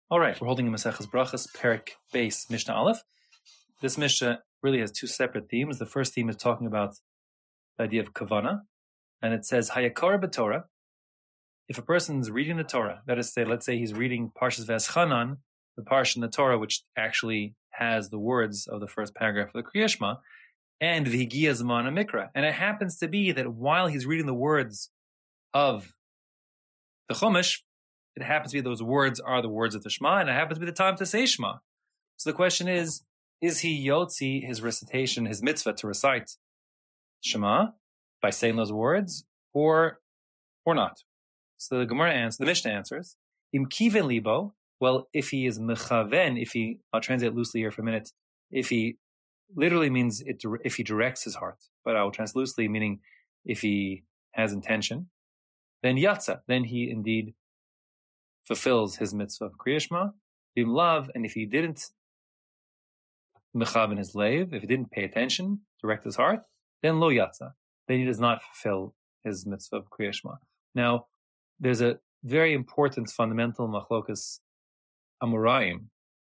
All right, we're holding a Maseches Brachas, Perek Beis, Mishnah Aleph. This Mishnah really has two separate themes. The first theme is talking about the idea of Kavana, and it says, Hayakar b'Torah. If a person's reading the Torah, that is to say, let's say he's reading Parshas V'eschanan, the parsha in the Torah, which actually has the words of the first paragraph of the Kriya Shema, and V'higia Zman HaMikra. And it happens to be that while he's reading the words of the Chumash, it happens to be those words are the words of the Shema, and it happens to be the time to say Shema. So the question is he yotzi his recitation, his mitzvah to recite Shema by saying those words, or not? So the Mishnah answers, Im kiven libo, well, if he is mechaven, I'll translate loosely here for a minute, if he literally means if he directs his heart, but I will translate loosely, meaning if he has intention, then yatsa, then he indeed fulfills his mitzvah of Kriya Shema, bim lav, and if he didn't mechaven his leiv, if he didn't pay attention, direct his heart, then lo yatsa, then he does not fulfill his mitzvah of Kriya Shema. Now, there's a very important fundamental machlokas amorayim.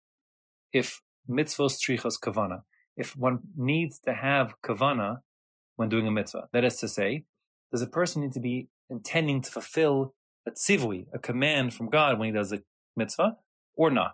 If mitzvos tzrichos kavana, if one needs to have kavana when doing a mitzvah, that is to say, does a person need to be intending to fulfill a tzivui, a command from God when he does a mitzvah, or not?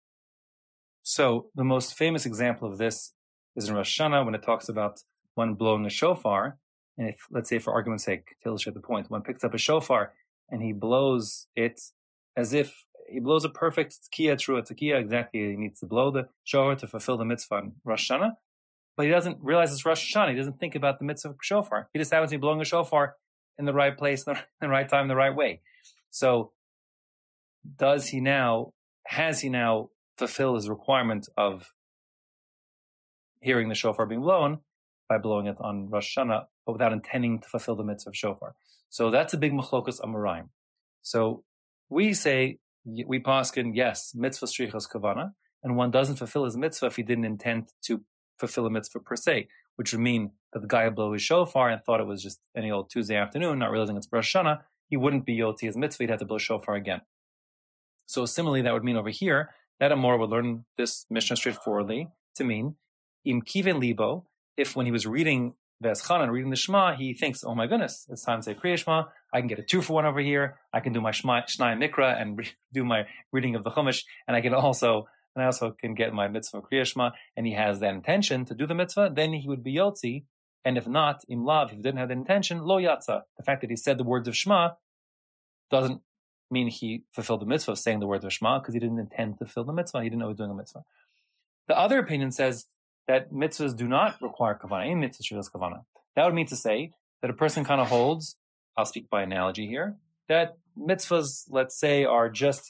So the most famous example of this is in Rosh Hashanah when it talks about one blowing a shofar, and if, let's say for argument's sake, to illustrate the point, one picks up a shofar and he blows it as if he blows a perfect tkiya, true tkiya, exactly. He needs to blow the shofar to fulfill the mitzvah in Rosh Hashanah, but he doesn't realize it's Rosh Hashanah. He doesn't think about the mitzvah of shofar. He just happens to be blowing a shofar in the right place, in the right time, the right way. So has he now fulfilled his requirement of hearing the shofar being blown by blowing it on Rosh Hashanah, but without intending to fulfill the mitzvah of shofar? So that's a big machlokas amoraim. So we say, we paskin, yes, mitzvah strichos kavana, and one doesn't fulfill his mitzvah if he didn't intend to fulfill a mitzvah per se, which would mean that the guy who blew his shofar and thought it was just any old Tuesday afternoon, not realizing it's Rosh Hashanah, he wouldn't be yoti his mitzvah, he'd have to blow shofar again. So similarly, that would mean over here, that Amor would learn this Mishnah straightforwardly to mean, im kiven libo, if when he was reading V'eschanan, reading the Shema, he thinks, oh my goodness, it's time to say Kriya Shema, I can get a 2-for-1 over here, I can do my Shnai Mikra and do my reading of the Chumash, and I also can get my mitzvah of Kriya Shema, and he has that intention to do the mitzvah, then he would be yotzi, and if not, im lav, if he didn't have the intention, lo yatsa. The fact that he said the words of Shema doesn't mean he fulfilled the mitzvah of saying the words of Shema, because he didn't intend to fulfill the mitzvah, he didn't know he was doing a mitzvah. The other opinion says that mitzvahs do not require kavana, any mitzvah should have kavana. That would mean to say that a person kind of holds, I'll speak by analogy here, that mitzvahs, let's say, are just,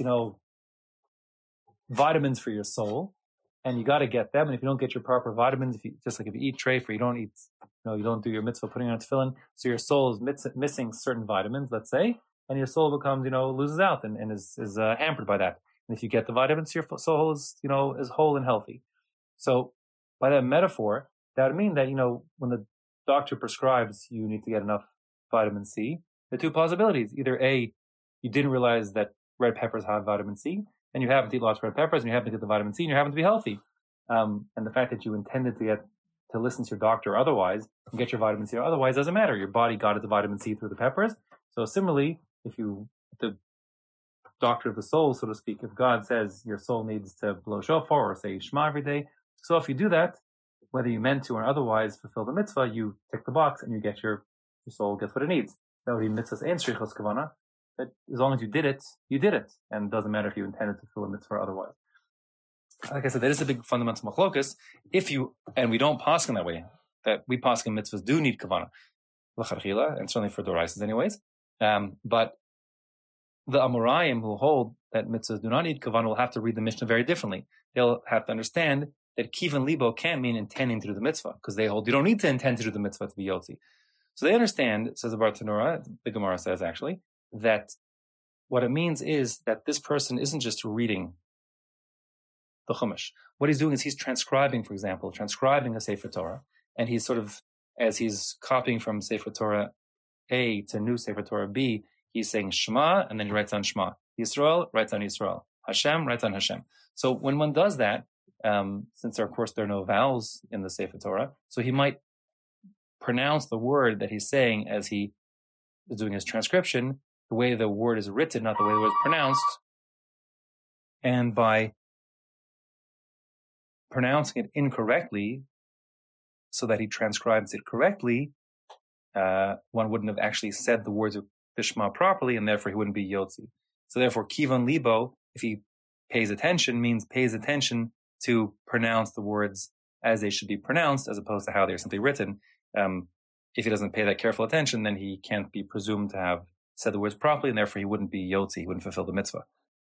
vitamins for your soul, and you got to get them. And if you don't get your proper vitamins, just like if you eat treif, or you don't eat, you don't do your mitzvah putting on tefillin, so your soul is missing certain vitamins, let's say, and your soul becomes, loses out and is hampered by that. And if you get the vitamins, your soul is, is whole and healthy. So by that metaphor, that would mean that, when the doctor prescribes you need to get enough vitamin C, there are two possibilities. Either A, you didn't realize that red peppers have vitamin C, and you happen to eat lots of red peppers, and you happen to get the vitamin C, and you happen to be healthy. And the fact that you intended to listen to your doctor or otherwise, and get your vitamin C or otherwise, doesn't matter. Your body got it the vitamin C through the peppers. So similarly, if the doctor of the soul, so to speak, if God says your soul needs to blow shofar or say Shema every day, so if you do that, whether you meant to or otherwise fulfill the mitzvah, you tick the box and you get your soul gets what it needs. That would be mitzvahs and strichos kavana. That as long as you did it, and it doesn't matter if you intended to fulfill a mitzvah or otherwise. Like I said, that is a big fundamental machlokas. And we don't paskin that way, that we paskin mitzvahs do need kavana, l'charchila, and certainly for doraisas anyways. But the Amorayim who hold that mitzvahs do not need kavana will have to read the Mishnah very differently. They'll have to understand that kiven libo can't mean intending to do the mitzvah, because they hold you don't need to intend to do the mitzvah to be yotzi. So they understand, says the Bartanura, the Gemara says actually, that what it means is that this person isn't just reading the Chumash. What he's doing is he's transcribing, for example, a Sefer Torah, and he's sort of, as he's copying from Sefer Torah A to new Sefer Torah B, he's saying Shema, and then he writes down Shema. Yisrael writes down Yisrael. Hashem writes on Hashem. So when one does that, since of course there are no vowels in the Sefer Torah, so he might pronounce the word that he's saying as he is doing his transcription, the way the word is written, not the way it was pronounced. And by pronouncing it incorrectly, so that he transcribes it correctly, one wouldn't have actually said the words of the Shema properly, and therefore he wouldn't be Yotzi. So therefore, Kivan Libo, if he pays attention, means pays attention to pronounce the words as they should be pronounced, as opposed to how they're simply written. If he doesn't pay that careful attention, then he can't be presumed to have said the words properly, and therefore he wouldn't be Yotzi, he wouldn't fulfill the mitzvah.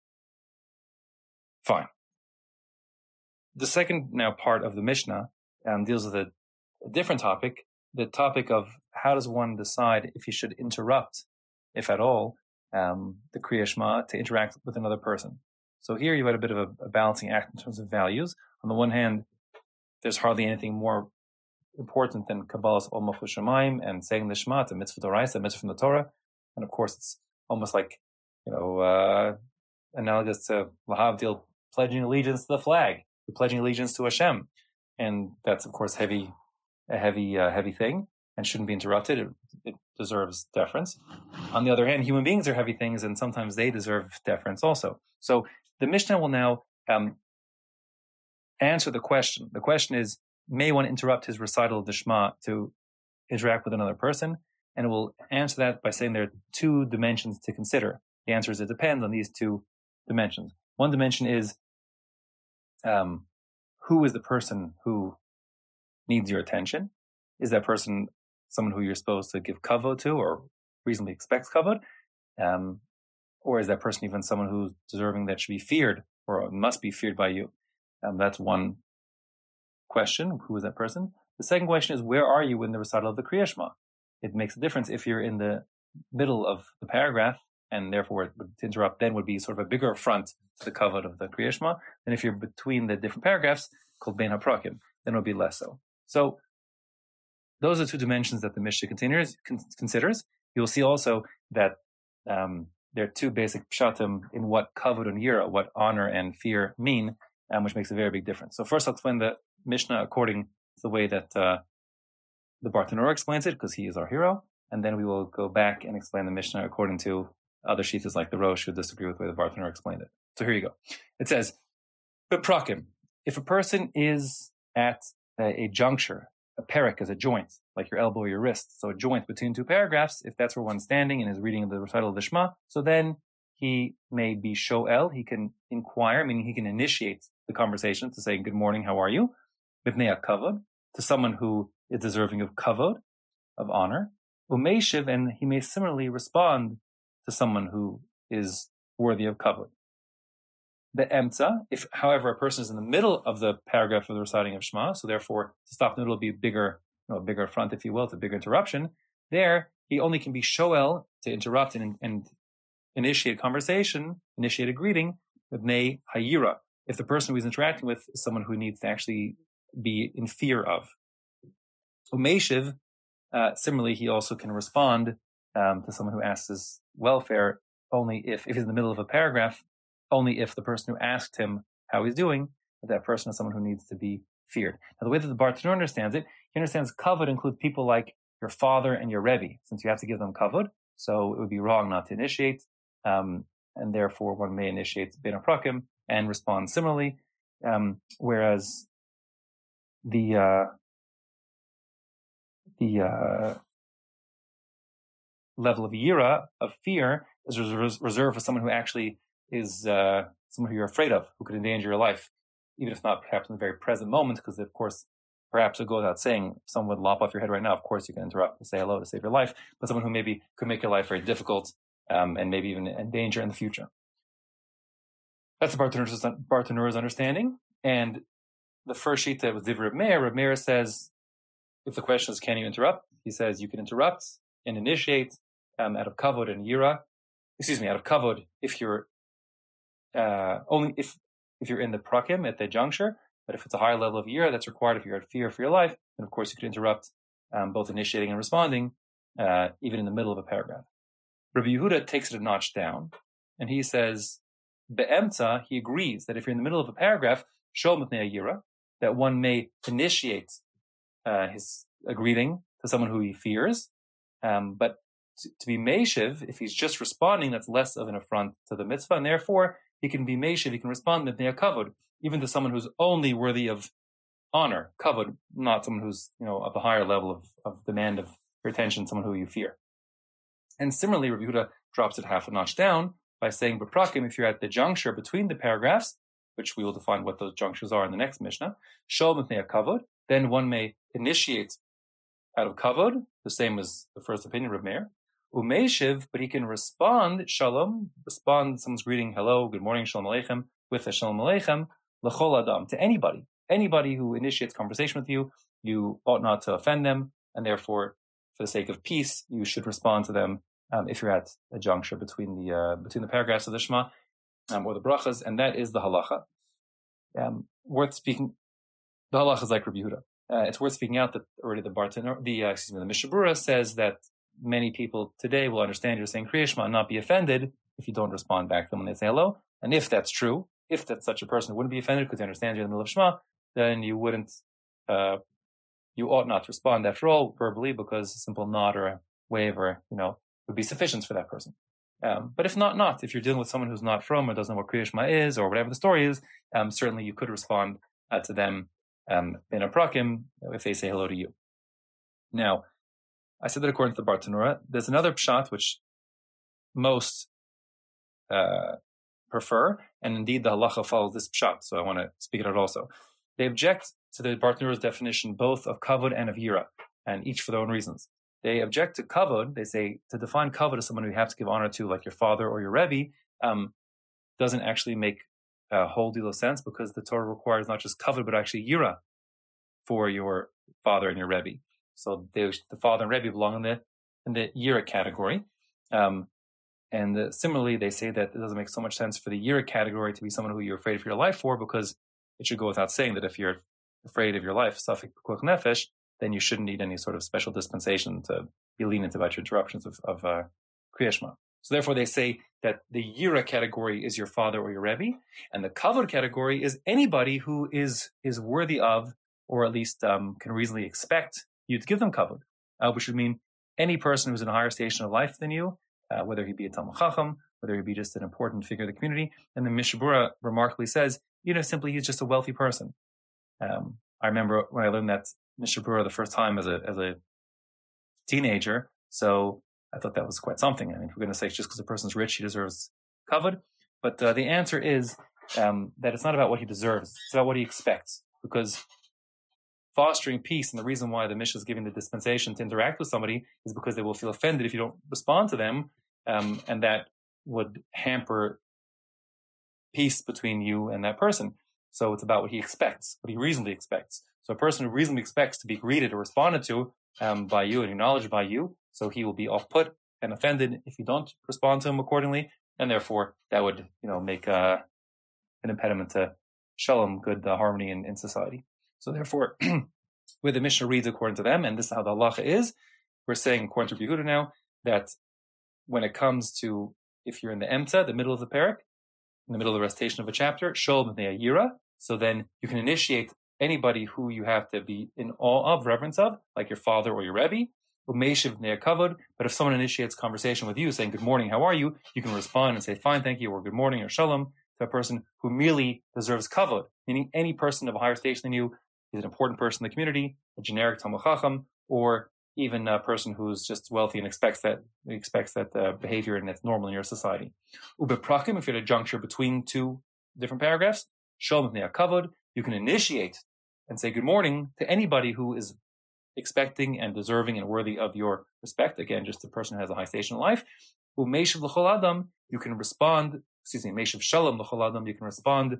Fine. The second now part of the Mishnah deals with a different topic, the topic of how does one decide if he should interrupt, if at all, the Kriya Shema to interact with another person. So here you had a bit of a balancing act in terms of values. On the one hand, there's hardly anything more important than Kabbalah's Ol Malchus Shamayim and saying the Shema, it's a mitzvah d'oraisa, a mitzvah from the Torah. And of course, it's almost like, analogous to Lahavdil pledging allegiance to the flag, pledging allegiance to Hashem. And that's, of course, a heavy thing and shouldn't be interrupted. It deserves deference. On the other hand, human beings are heavy things, and sometimes they deserve deference also. So the Mishnah will now answer the question. The question is, may one interrupt his recital of the Shema to interact with another person? And it will answer that by saying there are two dimensions to consider. The answer is it depends on these two dimensions. One dimension is who is the person who needs your attention? Is that person someone who you're supposed to give kavod to or reasonably expects kavod? Or is that person even someone who's deserving that should be feared or must be feared by you? That's one question. Who is that person? The second question is, where are you in the recital of the Kriya Shema? It makes a difference if you're in the middle of the paragraph, and therefore to interrupt then would be sort of a bigger affront to the kavod of the Kriya Shema, than if you're between the different paragraphs, called Bein HaPrakim, then it would be less so. So those are two dimensions that the Mishnah considers. You'll see also that there are two basic pshatim in what kavod and yira, what honor and fear mean, which makes a very big difference. So first I'll explain the Mishnah according to the way that the Bartanura explains it, because he is our hero, and then we will go back and explain the Mishnah according to other shittas like the Rosh who disagree with the way the Bartanura explained it. So here you go. It says, Beprakim, if a person is at a juncture, a perek is a joint, like your elbow or your wrist, so a joint between two paragraphs, if that's where one's standing and is reading the recital of the Shema, so then he may be sho'el, he can inquire, meaning he can initiate the conversation to say, good morning, how are you? B'pnei kavod, to someone who is deserving of kavod, of honor. Umeishiv, and he may similarly respond to someone who is worthy of kavod. The emtza, if however a person is in the middle of the paragraph of the reciting of Shema, so therefore to stop in the middle will be a bigger affront, if you will, it's a bigger interruption. There, he only can be shoel, to interrupt and initiate conversation, initiate a greeting, with b'nei hayira, if the person who he's interacting with is someone who needs to actually be in fear of. Umeishiv, similarly, he also can respond to someone who asks his welfare only if he's in the middle of a paragraph, only if the person who asked him how he's doing, that person is someone who needs to be feared. Now, the way that the Bartanura understands it, he understands kavod includes people like your father and your rebbe, since you have to give them kavod, so it would be wrong not to initiate, and therefore one may initiate Bein HaPrakim and respond similarly, whereas the level of yira, of fear, is reserved for someone who actually is someone who you're afraid of, who could endanger your life, even if not perhaps in the very present moment, because of course, perhaps it goes without saying, if someone would lop off your head right now, of course you can interrupt and say hello to save your life, but someone who maybe could make your life very difficult and maybe even endanger in the future. That's the Bartanura's understanding. And the first sheet that was Divrei Reb Meir, Reb Meir says, if the question is, can you interrupt? He says, you can interrupt and initiate out of kavod and yira. Out of kavod if you're only if you're in the prakim at the juncture, but if it's a higher level of yira that's required, if you're at fear for your life, then of course you can interrupt both initiating and responding, even in the middle of a paragraph. Rabbi Yehuda takes it a notch down, and he says be'emtza, he agrees that if you're in the middle of a paragraph, shol mitnei yira, that one may initiate his greeting to someone who he fears, but to be meishiv, if he's just responding, that's less of an affront to the mitzvah, and therefore he can be meishiv, he can respond mitnei kavod, even to someone who's only worthy of honor, kavod, not someone who's of a higher level of demand of your attention, someone who you fear. And similarly, Rabbi Yehuda drops it half a notch down by saying, "B'prakim, if you're at the juncture between the paragraphs, which we will define what those junctures are in the next Mishnah, shol mitnei kavod, then one may initiate out of kavod, the same as the first opinion, Rav Meir, umeishiv, but he can respond shalom, respond someone's greeting, hello, good morning, shalom aleichem, with a shalom aleichem, l'chol adam, to anybody who initiates conversation with you. You ought not to offend them, and therefore, for the sake of peace, you should respond to them if you're at a juncture between the paragraphs of the Shema or the brachas, and that is the halacha. Worth speaking. The halacha is like Rabbi Yehuda. It's worth speaking out that already the Mishnah Berurah says that many people today will understand you're saying Kriya Shema and not be offended if you don't respond back to them when they say hello. And if that's true, if that's such a person who wouldn't be offended because he understands you're in the middle of Shema, then you wouldn't. You ought not to respond after all verbally, because a simple nod or a wave or would be sufficient for that person. But if not, if you're dealing with someone who's not from or doesn't know what Kriya Shema is or whatever the story is, certainly you could respond to them in a prakim if they say hello to you. Now, I said that according to the Bartanura, there's another pshat which most prefer, and indeed the halacha follows this pshat, so I want to speak it out also. They object to the Bartanura's definition both of kavod and of yira, and each for their own reasons. They object to kavod. They say to define kavod as someone who you have to give honor to, like your father or your rebbe, doesn't actually make a whole deal of sense, because the Torah requires not just kavod but actually yira for your father and your rebbe. So the father and rebbe belong in the yira category. Similarly, they say that it doesn't make so much sense for the yira category to be someone who you're afraid of your life for, because it should go without saying that if you're afraid of your life, safek pekuach nefesh, then you shouldn't need any sort of special dispensation to be lenient about your interruptions of Kriya Shema. So therefore they say that the yira category is your father or your rebbe, and the kavod category is anybody who is worthy of, or at least can reasonably expect you to give them kavod, which would mean any person who's in a higher station of life than you, whether he be a Talmid Chacham, whether he be just an important figure of the community. And the Mishnah Berurah remarkably says, simply he's just a wealthy person. I remember when I learned that Mishnah Berurah the first time as a teenager, so I thought that was quite something. I mean, if we're going to say just because a person's rich, he deserves kavod, but the answer is that it's not about what he deserves; it's about what he expects. Because fostering peace, and the reason why the Mishnah is giving the dispensation to interact with somebody is because they will feel offended if you don't respond to them, and that would hamper peace between you and that person. So it's about what he expects, what he reasonably expects. So a person who reasonably expects to be greeted or responded to by you and acknowledged by you, so he will be off-put and offended if you don't respond to him accordingly, and therefore that would make an impediment to shalom, good harmony in society. So therefore, where the Mishnah reads according to them, and this is how the halacha is, we're saying according to Rabbi Yehuda now that when it comes to, if you're in the emtza, the middle of the parak, in the middle of the recitation of a chapter, shol mitnei yira, so then you can initiate anybody who you have to be in awe of, reverence of, like your father or your rebbe, umeishiv mitnei kavod. But if someone initiates conversation with you saying, good morning, how are you? You can respond and say, fine, thank you, or good morning, or shalom, to a person who merely deserves kavod, meaning any person of a higher station than you is an important person in the community, a generic Talmid Chacham, or even a person who's just wealthy and expects that behavior and that's normal in your society. Ubeprakim, if you're at a juncture between two different paragraphs, shol mitnei kavod, you can initiate and say good morning to anybody who is expecting and deserving and worthy of your respect. Again, just a person who has a high station in life. Umeishiv l'chol adam, you can respond. Meishiv shalom l'chol adam, you can respond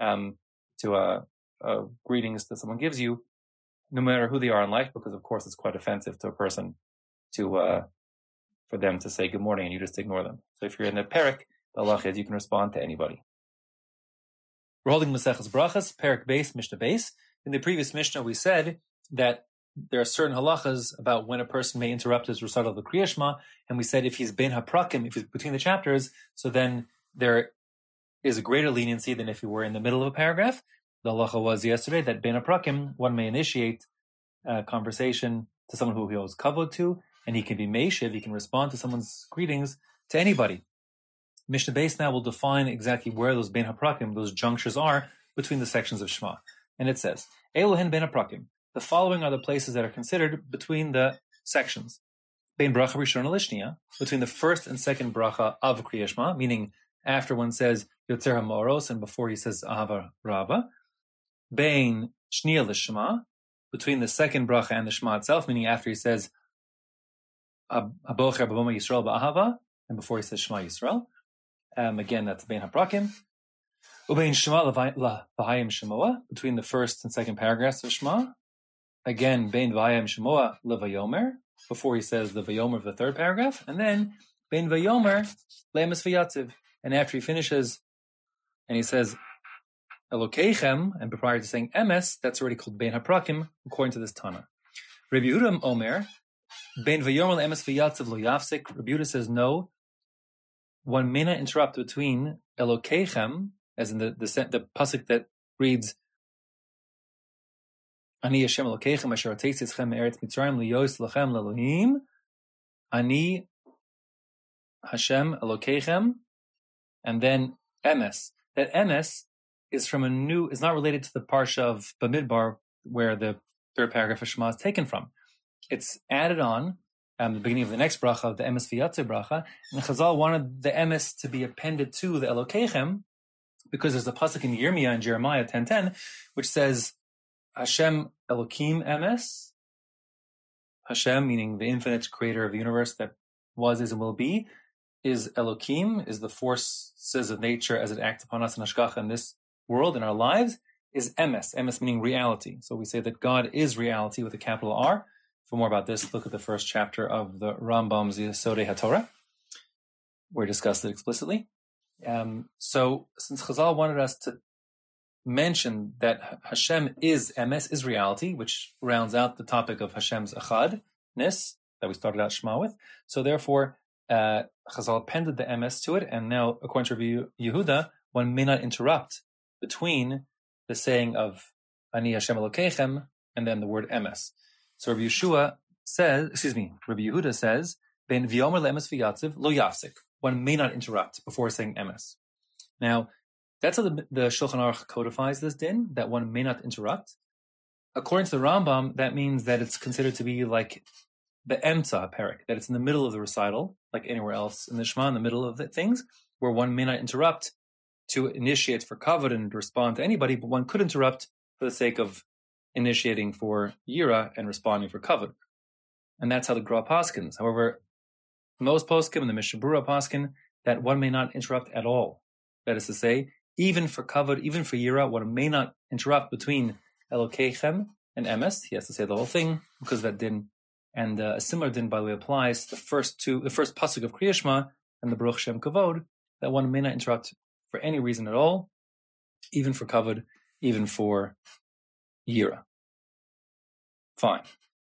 to greetings that someone gives you, no matter who they are in life, because of course it's quite offensive to a person for them to say good morning and you just ignore them. So if you're in the parak, the halach is you can respond to anybody. We're holding Maseches Brachas, parak base, Mishnah base. In the previous Mishnah, we said that there are certain halachas about when a person may interrupt his recital of the Kriya Shema, and we said if he's ben haprakim, if he's between the chapters, so then there is a greater leniency than if you were in the middle of a paragraph. The halacha was yesterday that bein haprakim, one may initiate a conversation to someone who he owes kavod to, and he can be meishiv, he can respond to someone's greetings to anybody. Mishnah Beis now will define exactly where those bein haprakim, those junctures are between the sections of Shema. And it says, Elohin bein haprakim, the following are the places that are considered between the sections. Bein bracha rishona lishnia, between the first and second bracha of Kriya Shema, meaning after one says Yotzer HaMaoros and before he says Ahava Rabba. Bein shnia lishma, between the second bracha and the Shema itself, meaning after he says Habocher B'Boma Yisrael Ba'ahava, and before he says Shema Yisrael. Again, that's Bein HaPrakim. Ubein Shema L'Vahayim Shemoa, between the first and second paragraphs of Shema. Again, Bein V'Hayim Shemoa L'Vayomer, before he says the Vayomer of the third paragraph. And then Bein Vayomer Le'emes V'Yatziv. And after he finishes, and he says Elokeichem, and prior to saying Emes, that's already called Bein HaPrakim, according to this Tana. Rabbi Yehuda Omer, Bein Vayomer Le'emes V'Yatziv Lo Yafsik. Rabbi Yehuda says no, one may not interrupt between Elokeichem, as in the pasuk that reads Ani Hashem Elokeichem asher hotzei eschem me'eretz Mitzrayim liyos lachem le'Elohim. Ani Hashem Elokeichem, and then Emes. That Emes is from is not related to the parsha of Bamidbar, where the third paragraph of Shema is taken from. It's added on the beginning of the next bracha, the Emes V'Yatziv bracha, and Chazal wanted the Emes to be appended to the Elokeichem, because there's a pasuk in Yirmiyah and Jeremiah 10:10, which says, Hashem Elokim Emes, Hashem, meaning the infinite creator of the universe that was, is, and will be, is Elokim, is the forces of nature as it acts upon us in Hashgacha in this world, in our lives, is Emes, Emes meaning reality. So we say that God is reality with a capital R. For more about this, look at the first chapter of the Rambam's Yesodei HaTorah, where we discussed it explicitly. So since Chazal wanted us to mention that Hashem is Emes, is reality, which rounds out the topic of Hashem's Echadness that we started out Shema with, so therefore Chazal appended the Emes to it, and now, according to Rabbi Yehuda, one may not interrupt between the saying of Ani Hashem Elokeichem and then the word Emes. So Rabbi Yehuda says, Ben v'yomer le'emes v'yatziv lo yafsik. One may not interrupt before saying Emes. Now, that's how the Shulchan Aruch codifies this din, that one may not interrupt. According to the Rambam, that means that it's considered to be like the Emtza Perik, that it's in the middle of the recital, like anywhere else in the Shema, in the middle of the things, where one may not interrupt to initiate for kavod and respond to anybody, but one could interrupt for the sake of initiating for yira and responding for kavod. And that's how the Gra paskins. However, most poskim and the Mishnah Berurah paskin, that one may not interrupt at all. That is to say, even for kavod, even for yira, one may not interrupt between Elokeichem and Emes. He has to say the whole thing because of that din. And a similar din, by the way, applies to the first pasuk of Kriya Shema and the Baruch Shem Kavod, that one may not interrupt for any reason at all, even for kavod, even for yira. Fine.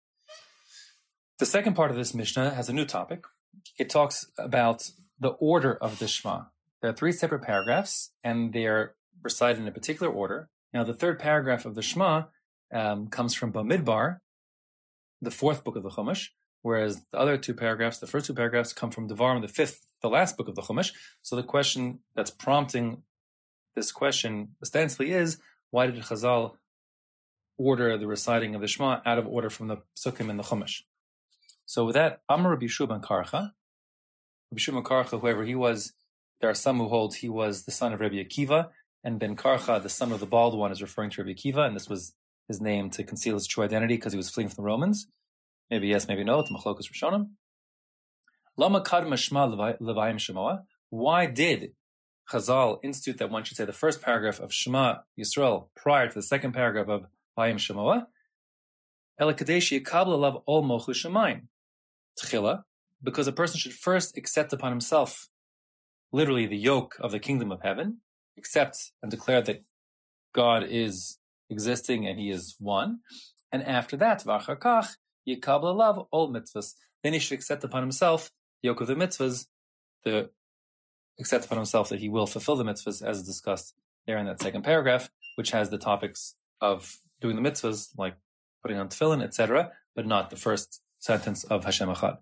The second part of this Mishnah has a new topic. It talks about the order of the Shema. There are 3 separate paragraphs, and they are recited in a particular order. Now, the third paragraph of the Shema comes from Bamidbar, the 4th book of the Chumash, whereas the other 2 paragraphs, the first 2 paragraphs, come from Devarim, the 5th, the last book of the Chumash. So the question that's prompting this question ostensibly is, why did Chazal order the reciting of the Shema out of order from the Psukim and the Chumash? So with that, Amar Rabbi Yeshua ben Karcha. Rabbi Yeshua ben Karcha, whoever he was, there are some who hold he was the son of Rabbi Akiva, and ben Karcha, the son of the bald one, is referring to Rabbi Akiva, and this was his name to conceal his true identity because he was fleeing from the Romans. Maybe yes, maybe no. It's Machlokas Rishonim. Lama kadma shema levayim shemoa. Why did Chazal institute that one should say the first paragraph of Shema Yisrael prior to the second paragraph of Vayim Shemoa? Ela kadeshi yikabel alav ol mochu shemayim. Tchila, because a person should first accept upon himself, literally the yoke of the kingdom of heaven, accept and declare that God is existing and He is one, and after that, v'achar kach yikabel alav ol mitzvahs. Then he should accept upon himself the yoke of the mitzvahs, the accept upon himself that he will fulfill the mitzvahs as discussed there in that second paragraph, which has the topics of doing the mitzvahs, like putting on tefillin, etc., but not the first sentence of Hashem Echad.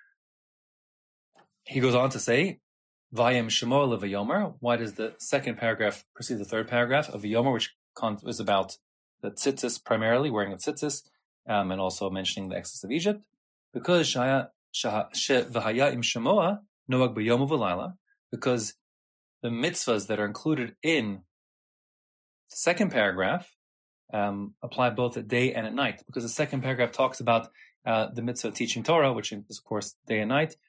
He goes on to say, Vayem Shemo levayomer. Why does the second paragraph precede the third paragraph of Vayomer, which is about the tzitzis primarily, wearing of tzitzis, and also mentioning the exodus of Egypt? Because v'haya im shemoa noag b'yom u'v'layla, because the mitzvahs that are included in the second paragraph apply both at day and at night, because the second paragraph talks about the mitzvah of teaching Torah, which is, of course, day and night,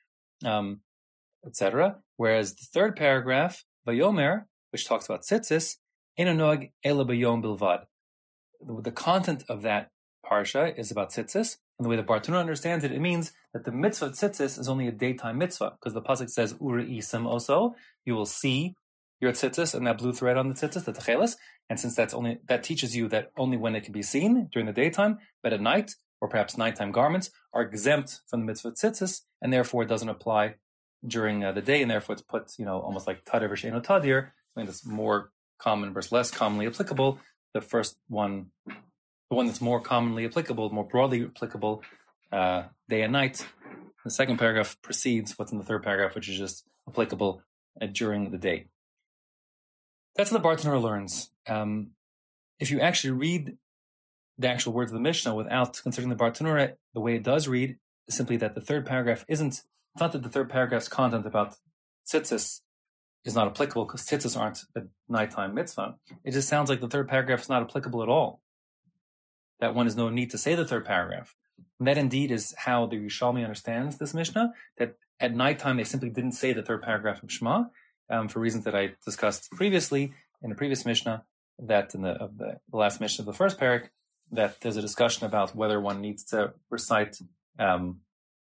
etc. Whereas the third paragraph, Vayomer, which talks about tzitzis, eno noag ela b'yom bilvad. The content of that parsha is about tzitzis, and the way the Bartenura understands it, it means that the mitzvah of tzitzis is only a daytime mitzvah, because the pasuk says, Uri'isim also, you will see your tzitzis and that blue thread on the tzitzis, the techeles, and since that teaches you that only when it can be seen during the daytime, but at night, or perhaps nighttime garments, are exempt from the mitzvah of tzitzis, and therefore it doesn't apply during the day, and therefore it's put, almost like tadir v'she'eno tadir, something that's more common versus less commonly applicable. The first one, the one that's more commonly applicable, more broadly applicable, day and night. The second paragraph precedes what's in the third paragraph, which is just applicable during the day. That's what the Bartenura learns. If you actually read the actual words of the Mishnah without considering the Bartenura, the way it does read is simply that the third paragraph it's not that the third paragraph's content about tzitzis is not applicable because tzitzis aren't a nighttime mitzvah. It just sounds like the third paragraph is not applicable at all. That one is no need to say the third paragraph. And that indeed is how the Yerushalmi understands this Mishnah, that at nighttime they simply didn't say the third paragraph of Shema, for reasons that I discussed previously in the previous Mishnah, that in the last Mishnah of the first parak, that there's a discussion about whether one needs to recite that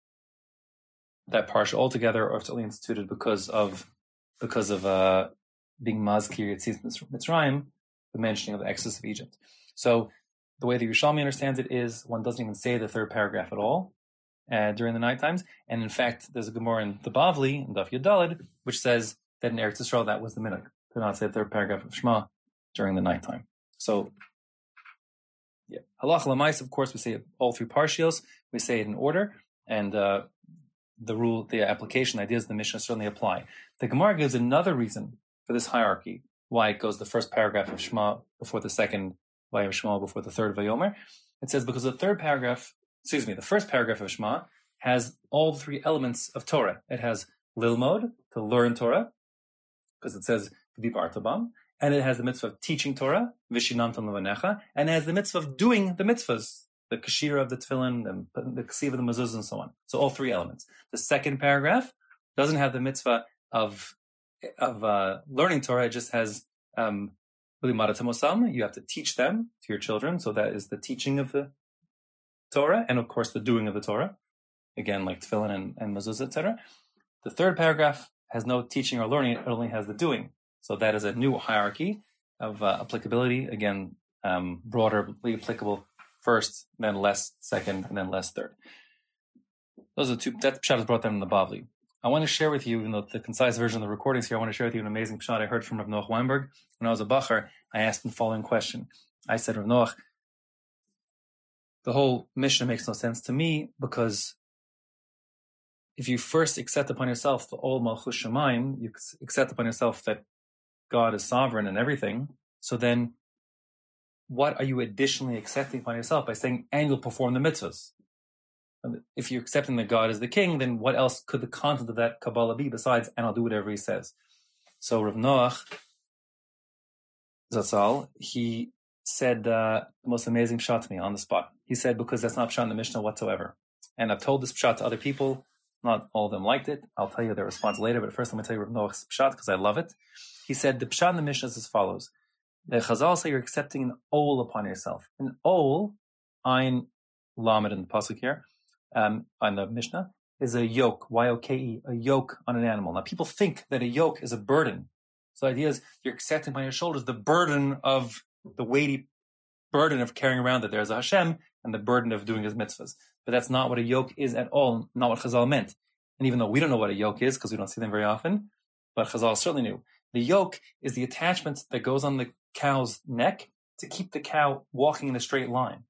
parsha altogether, or if it's only instituted because of being mazkir Yetzias Mitzrayim, the mentioning of the exodus of Egypt. So the way the Yerushalmi understands it is one doesn't even say the third paragraph at all during the night times. And in fact, there's a Gemara in the Bavli, in Daf Yud Daled, which says that in Eretz Yisrael that was the minhag, to not say the third paragraph of Shema during the nighttime. So, yeah. Halacha l'mais, of course, we say all three parshios, we say it in order, and the application ideas of the Mishnah certainly apply. The Gemara gives another reason for this hierarchy, why it goes the first paragraph of Shema before the second Vayem Shema before the third Vayomer. It says because the first paragraph of Shema has all three elements of Torah. It has lilmod, to learn Torah, because it says v'dibarta bam, and it has the mitzvah of teaching Torah, v'shinamtam levanecha, and it has the mitzvah of doing the mitzvahs, the kashira of the tefillin, the ksiv of the mezuzah, and so on. So all three elements. The second paragraph doesn't have the mitzvah of learning Torah. It just has you have to teach them to your children. So that is the teaching of the Torah, and of course the doing of the Torah. Again, like tefillin and mezuzah, etc. The third paragraph has no teaching or learning; it only has the doing. So that is a new hierarchy of applicability. Again, broadly applicable first, then less second, and then less third. Those are two. That pshat is brought down in the Bavli. I want to share with you, even though the concise version of the recordings here, I want to share with you an amazing pshat I heard from Rav Noach Weinberg. When I was a bacher, I asked him the following question. I said, Rav Noach, the whole Mishnah makes no sense to me, because if you first accept upon yourself the Ol Malchus Shamayim, you accept upon yourself that God is sovereign and everything, so then what are you additionally accepting upon yourself by saying, and you'll perform the mitzvahs? If you're accepting that God is the king, then what else could the content of that Kabbalah be besides, and I'll do whatever he says? So Rav Noach Zatzal, he said the most amazing pshat to me on the spot. He said, because that's not pshat in the Mishnah whatsoever. And I've told this pshat to other people. Not all of them liked it. I'll tell you their response later, but first I'm going to tell you Rav Noach's pshat because I love it. He said, the pshat in the Mishnah is as follows. The Chazal say you're accepting an ol upon yourself. An ol, ein lamed in the pasuk here, on the Mishnah, is a yoke, Y-O-K-E, a yoke on an animal. Now, people think that a yoke is a burden. So the idea is you're accepting upon your shoulders the burden of the weighty burden of carrying around that there's a Hashem and the burden of doing his mitzvahs. But that's not what a yoke is at all, not what Chazal meant. And even though we don't know what a yoke is because we don't see them very often, but Chazal certainly knew. The yoke is the attachment that goes on the cow's neck to keep the cow walking in a straight line.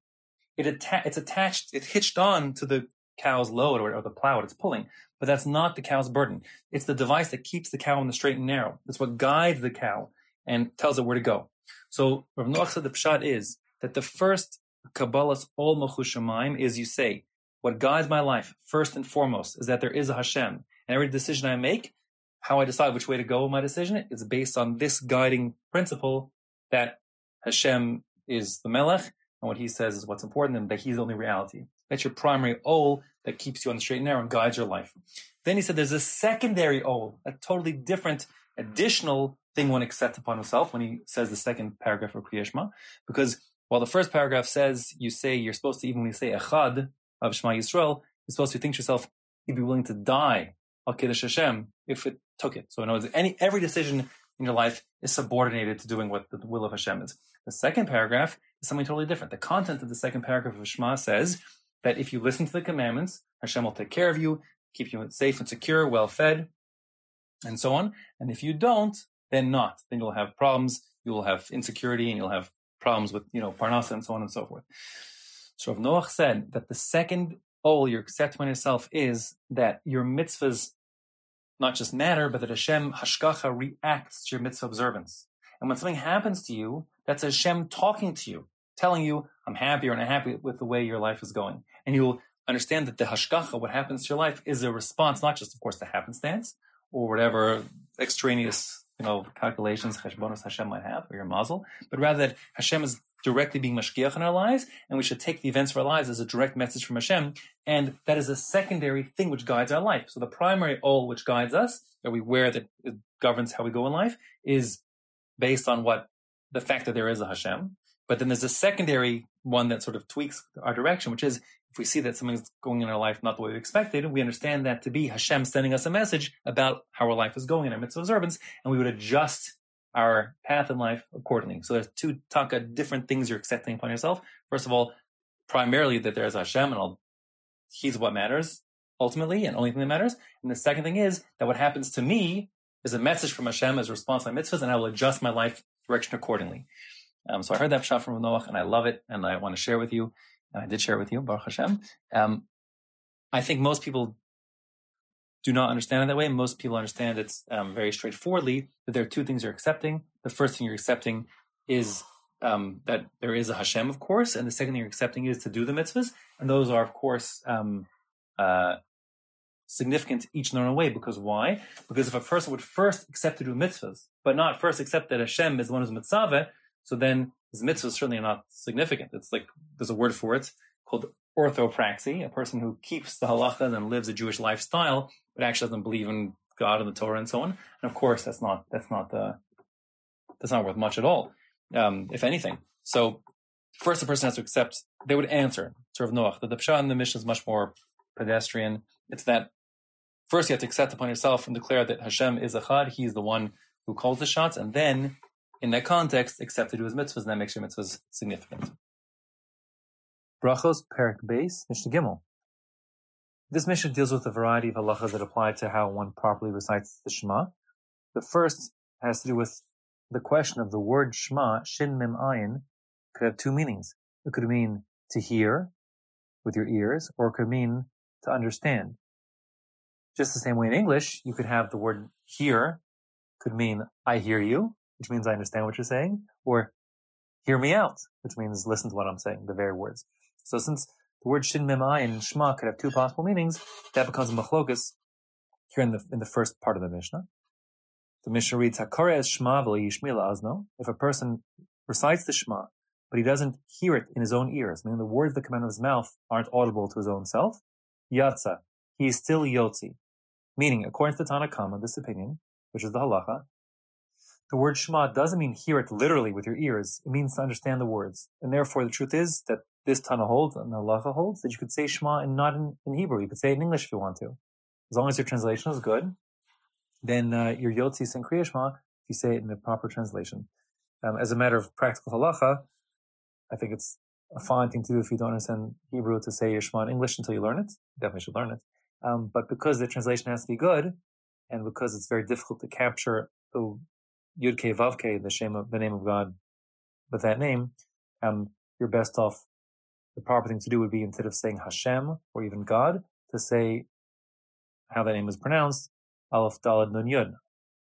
It's attached, it's hitched on to the cow's load or the plow it's pulling, but that's not the cow's burden. It's the device that keeps the cow on the straight and narrow. It's what guides the cow and tells it where to go. So Rav Noach said the pshat is that the first Kabbalah's Ol Malchus Shamayim is you say, what guides my life, first and foremost, is that there is a Hashem. And every decision I make, how I decide which way to go with my decision, is based on this guiding principle that Hashem is the Melech, and what he says is what's important, and that he's the only reality. That's your primary Ol that keeps you on the straight and narrow and guides your life. Then he said there's a secondary Ol, a totally different, additional thing one accepts upon himself when he says the second paragraph of Kriya Shema, because while the first paragraph says, you're supposed to, even when you say Echad of Shema Yisrael, you're supposed to think to yourself, you'd be willing to die al Kiddush Hashem if it took it. So in other words, every decision in your life is subordinated to doing what the will of Hashem is. The second paragraph is something totally different. The content of the second paragraph of Shema says that if you listen to the commandments, Hashem will take care of you, keep you safe and secure, well fed, and so on. And if you don't, then not. Then you'll have problems, you will have insecurity, and you'll have problems with, parnasa and so on and so forth. So Rav Noach said that the second Ol you're accepting on yourself is that your mitzvahs not just matter, but that Hashem hashgacha reacts to your mitzvah observance. And when something happens to you, that's Hashem talking to you, telling you, I'm happy or unhappy with the way your life is going. And you'll understand that the hashgacha, what happens to your life, is a response, not just, of course, to happenstance or whatever extraneous, calculations cheshbonos Hashem might have, or your mazel, but rather that Hashem is directly being mashgiach in our lives, and we should take the events of our lives as a direct message from Hashem, and that is a secondary thing which guides our life. So the primary Ol which guides us, that we wear, that it governs how we go in life, is based on the fact that there is a Hashem. But then there's a secondary one that sort of tweaks our direction, which is if we see that something's going in our life not the way we expected, we understand that to be Hashem sending us a message about how our life is going in our mitzvah observance, and we would adjust our path in life accordingly. So there's two different things you're accepting upon yourself. First of all, primarily that there's Hashem, and he's what matters ultimately, and only thing that matters. And the second thing is that what happens to me is a message from Hashem as a response to my mitzvahs, and I will adjust my life direction accordingly. So I heard that pshat from Noach, and I love it, and I want to share with you. And I did share with you, Baruch Hashem. I think most people do not understand it that way. Most people understand it's very straightforwardly that there are two things you're accepting. The first thing you're accepting is that there is a Hashem, of course, and the second thing you're accepting is to do the mitzvahs, and those are, of course, significant each in their own way. Because why? Because if a person would first accept to do mitzvahs, but not first accept that Hashem is the one who's mitzvah, so then his mitzvahs certainly are not significant. It's like, there's a word for it called orthopraxy, a person who keeps the halacha and lives a Jewish lifestyle, but actually doesn't believe in God and the Torah and so on. And of course, that's not worth much at all, if anything. So first, the person has to accept. They would answer to Rav Noach. The pshat in the Mishnah is much more pedestrian. It's that first you have to accept upon yourself and declare that Hashem is Echad. He's the one who calls the shots, and then in that context, accept to do his mitzvahs, and that makes your mitzvahs significant. Brachos, Perek Beis, Mishnah Gimel. This Mishnah deals with a variety of halachas that apply to how one properly recites the Shema. The first has to do with the question of the word Shema, Shin Mem Ayin, could have two meanings. It could mean to hear with your ears, or it could mean to understand. Just the same way in English, you could have the word hear, could mean I hear you, which means I understand what you're saying, or hear me out, which means listen to what I'm saying, the very words. So since the word Shin Mem Ayin and Shema could have two possible meanings, that becomes a machlokas here in the first part of the Mishnah. The Mishnah reads, Hakare es Shema v'lo yishmi la'azno. If a person recites the Shema, but he doesn't hear it in his own ears, meaning the words that come out of his mouth aren't audible to his own self, Yatza, he is still Yotzi. Meaning, according to the Tanna Kama, this opinion, which is the halacha, the word Shema doesn't mean hear it literally with your ears. It means to understand the words. And therefore, the truth is that this Tanna holds, and the halacha holds, that you could say Shema and not in Hebrew. You could say it in English if you want to. As long as your translation is good, then your Yotzis and Kriya Shema, if you say it in the proper translation. As a matter of practical halacha, I think it's a fine thing to do if you don't understand Hebrew to say your Shema in English until you learn it. You definitely should learn it. But because the translation has to be good, and because it's very difficult to capture the Yud Kei Vav Kei, the name of God, with that name, you're best off. The proper thing to do would be, instead of saying Hashem or even God, to say how that name is pronounced, Aleph Daled Nun Yud,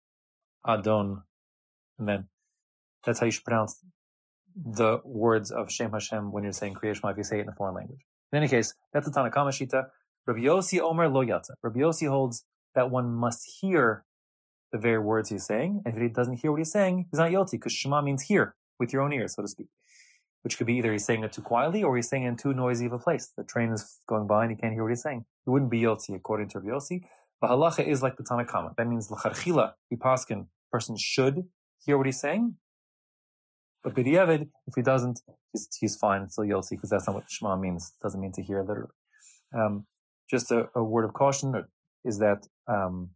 Adon, and then that's how you should pronounce the words of Shem Hashem when you're saying Kriya Shema, if you say it in a foreign language. In any case, that's the Tanna Kama Shita. Rabbi Yossi Omer Lo Yatza. Rabbi Yossi holds that one must hear the very words he's saying, and if he doesn't hear what he's saying, he's not Yotzi, because Shema means hear, with your own ears, so to speak. Which could be either he's saying it too quietly, or he's saying it in too noisy of a place. The train is going by and he can't hear what he's saying. It wouldn't be Yotzi, according to Rabbi Yossi. The halacha is like the Tanna Kama. That means l'charchila, paskin, person should hear what he's saying. But b'diavad, if he doesn't, he's fine. It's still Yotzi, because that's not what Shema means. It doesn't mean to hear literally. Just a word of caution is that the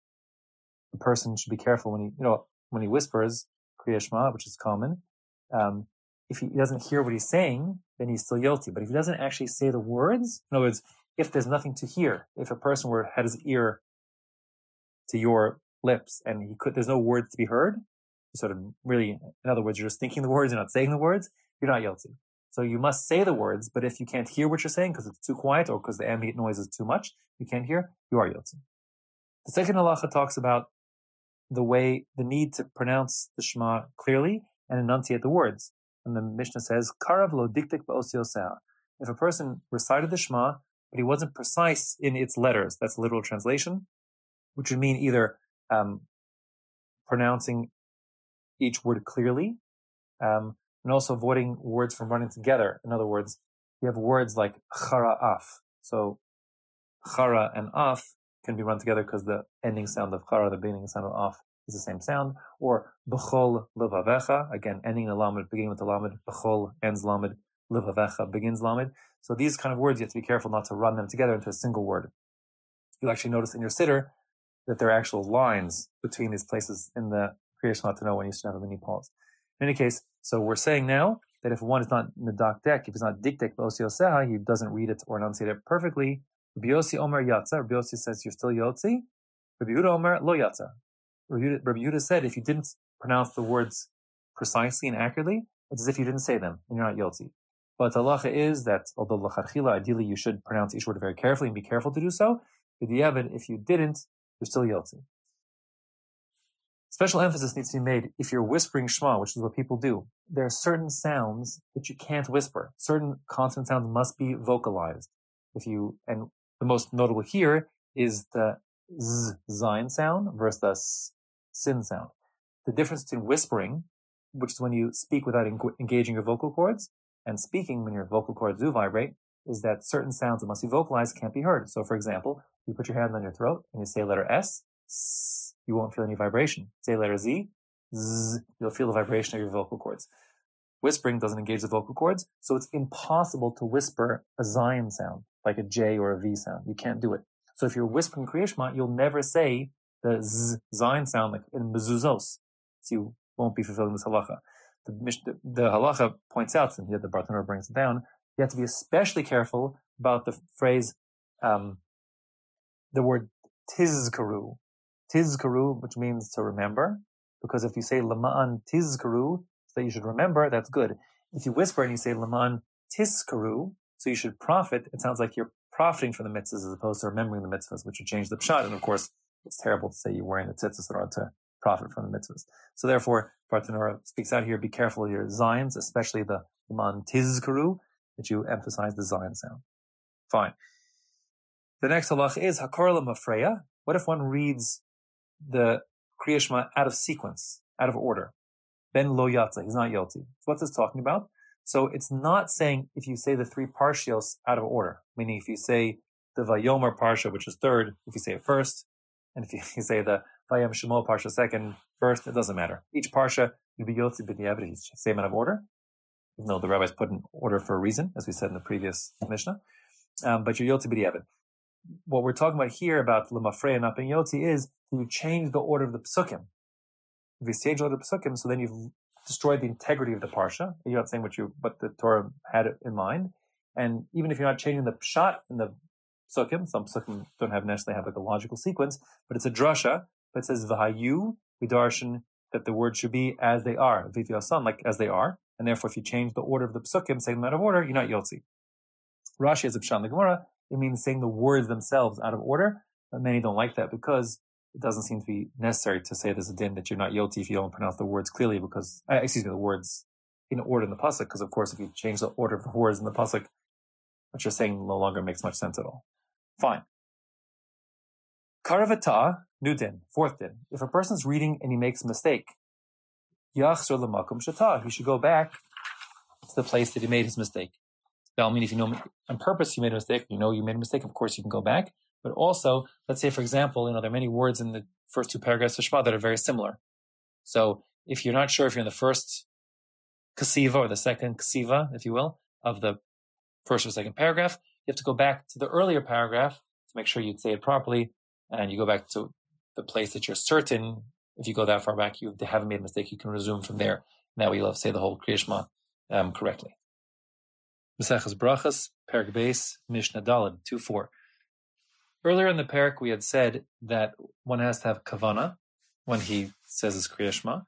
person should be careful when he whispers Kriya Shema, which is common. If he doesn't hear what he's saying, then he's still Yotzi. But if he doesn't actually say the words, in other words, if there's nothing to hear, if a person had his ear to your lips and there's no words to be heard, sort of really, in other words, you're just thinking the words, you're not saying the words, you're not Yotzi. So you must say the words, but if you can't hear what you're saying because it's too quiet or because the ambient noise is too much, you can't hear, you are Yotzi. The second halacha talks about the need to pronounce the Shema clearly and enunciate the words. And the Mishnah says, Karav lo diktik ba'osiosea. If a person recited the Shema, but he wasn't precise in its letters, that's a literal translation, which would mean either pronouncing each word clearly, and also avoiding words from running together. In other words, you have words like chara af. So chara and af can be run together because the ending sound of chara, the beginning sound of af, is the same sound. Or b'chol levavecha, again, ending the lamed, beginning with the lamed, b'chol ends lamed, levavecha begins lamed. So these kind of words, you have to be careful not to run them together into a single word. You'll actually notice in your siddur that there are actual lines between these places in the Kriya Shema to know when you should have a mini pause. In any case, so we're saying now that if one is not medakdek, if it's not dikdek b'osyoseha, he doesn't read it or enunciate it perfectly. Rabbi Yossi Omer Yatza. Rabbi Yossi says you're still Yotzi. Rabbi Yehuda Omer Lo Yatza. Rabbi Yehuda said if you didn't pronounce the words precisely and accurately, it's as if you didn't say them, and you're not Yotzi. But the halacha is that although l'charchila, ideally you should pronounce each word very carefully and be careful to do so. B'diavad, if you didn't, you're still Yotzi. Special emphasis needs to be made if you're whispering Shema, which is what people do. There are certain sounds that you can't whisper. Certain consonant sounds must be vocalized. And the most notable here is the z, zayin sound versus the sin sound. The difference between whispering, which is when you speak without engaging your vocal cords, and speaking when your vocal cords do vibrate, is that certain sounds that must be vocalized can't be heard. So, for example, you put your hand on your throat and you say letter S, you won't feel any vibration. Say letter Z, you'll feel the vibration of your vocal cords. Whispering doesn't engage the vocal cords, so it's impossible to whisper a zayin sound, like a J or a V sound. You can't do it. So if you're whispering Kriya Shema, you'll never say the zayin sound like in mezuzos. So you won't be fulfilling this halacha. The halacha points out, and here the Bartanura brings it down, you have to be especially careful about the phrase, the word tizkaru. Tizkaru, which means to remember, because if you say lama'an tizkaru, that you should remember, that's good. If you whisper and you say lama'an tiskaru, so you should profit, it sounds like you're profiting from the mitzvahs as opposed to remembering the mitzvahs, which would change the pshat. And of course, it's terrible to say you're wearing the tzitzis in order to profit from the mitzvahs. So therefore, Bartanura speaks out here, be careful of your zayins, especially the lama'an tizkaru, that you emphasize the zayin sound. Fine. The next halach is hakor lemafreya. What if one reads the Kriya Shema out of sequence, out of order? Ben lo yatza, he's not Yotzi. So what's this talking about? So it's not saying if you say the three parshios out of order, meaning if you say the Vayomer parsha, which is third, if you say it first, and if you say the Vayam Shemo parsha second, first, it doesn't matter. Each parsha, you'd be Yotzi b'diavad, he's same out of order, even though the rabbis put in order for a reason, as we said in the previous Mishnah. But you're Yotzi b'diavad. What we're talking about here about Lemafreya not being Yotzi is you change the order of the psukim. If you change the order of the psukim, so then you've destroyed the integrity of the parsha. You're not saying what the Torah had in mind. And even if you're not changing the pshat in the psukim. Some psukim don't necessarily have like a logical sequence, but it's a drasha. But it says v'hayu v'darshan, that the words should be as they are, v'vyasan, like as they are, and therefore if you change the order of the psukim, saying them out of order, you're not yotzi. Rashi has a pshat in the Gemara. It means saying the words themselves out of order, but many don't like that because it doesn't seem to be necessary to say there's a din that you're not yotzi if you don't pronounce the words clearly, because the words in order in the pasuk, because of course if you change the order of the words in the pasuk, what you're saying no longer makes much sense at all. Fine. Karavata, new din, fourth din. If a person's reading and he makes a mistake, yachzor l'makom shatah, he should go back to the place that he made his mistake. That will mean if you know on purpose you made a mistake, you know you made a mistake, of course you can go back. But also, let's say for example, there are many words in the first two paragraphs of Shema that are very similar. So if you're not sure if you're in the first kasiva or the second kasiva, if you will, of the first or second paragraph, you have to go back to the earlier paragraph to make sure you say it properly, and you go back to the place that you're certain, if you go that far back, you haven't made a mistake, you can resume from there. Now you'll have to say the whole Kriya Shema correctly. Maseches Brachas, Perek Beis, Mishnah Daled, 2-4. Earlier in the Perek, we had said that one has to have kavana when he says his Kriya Shema.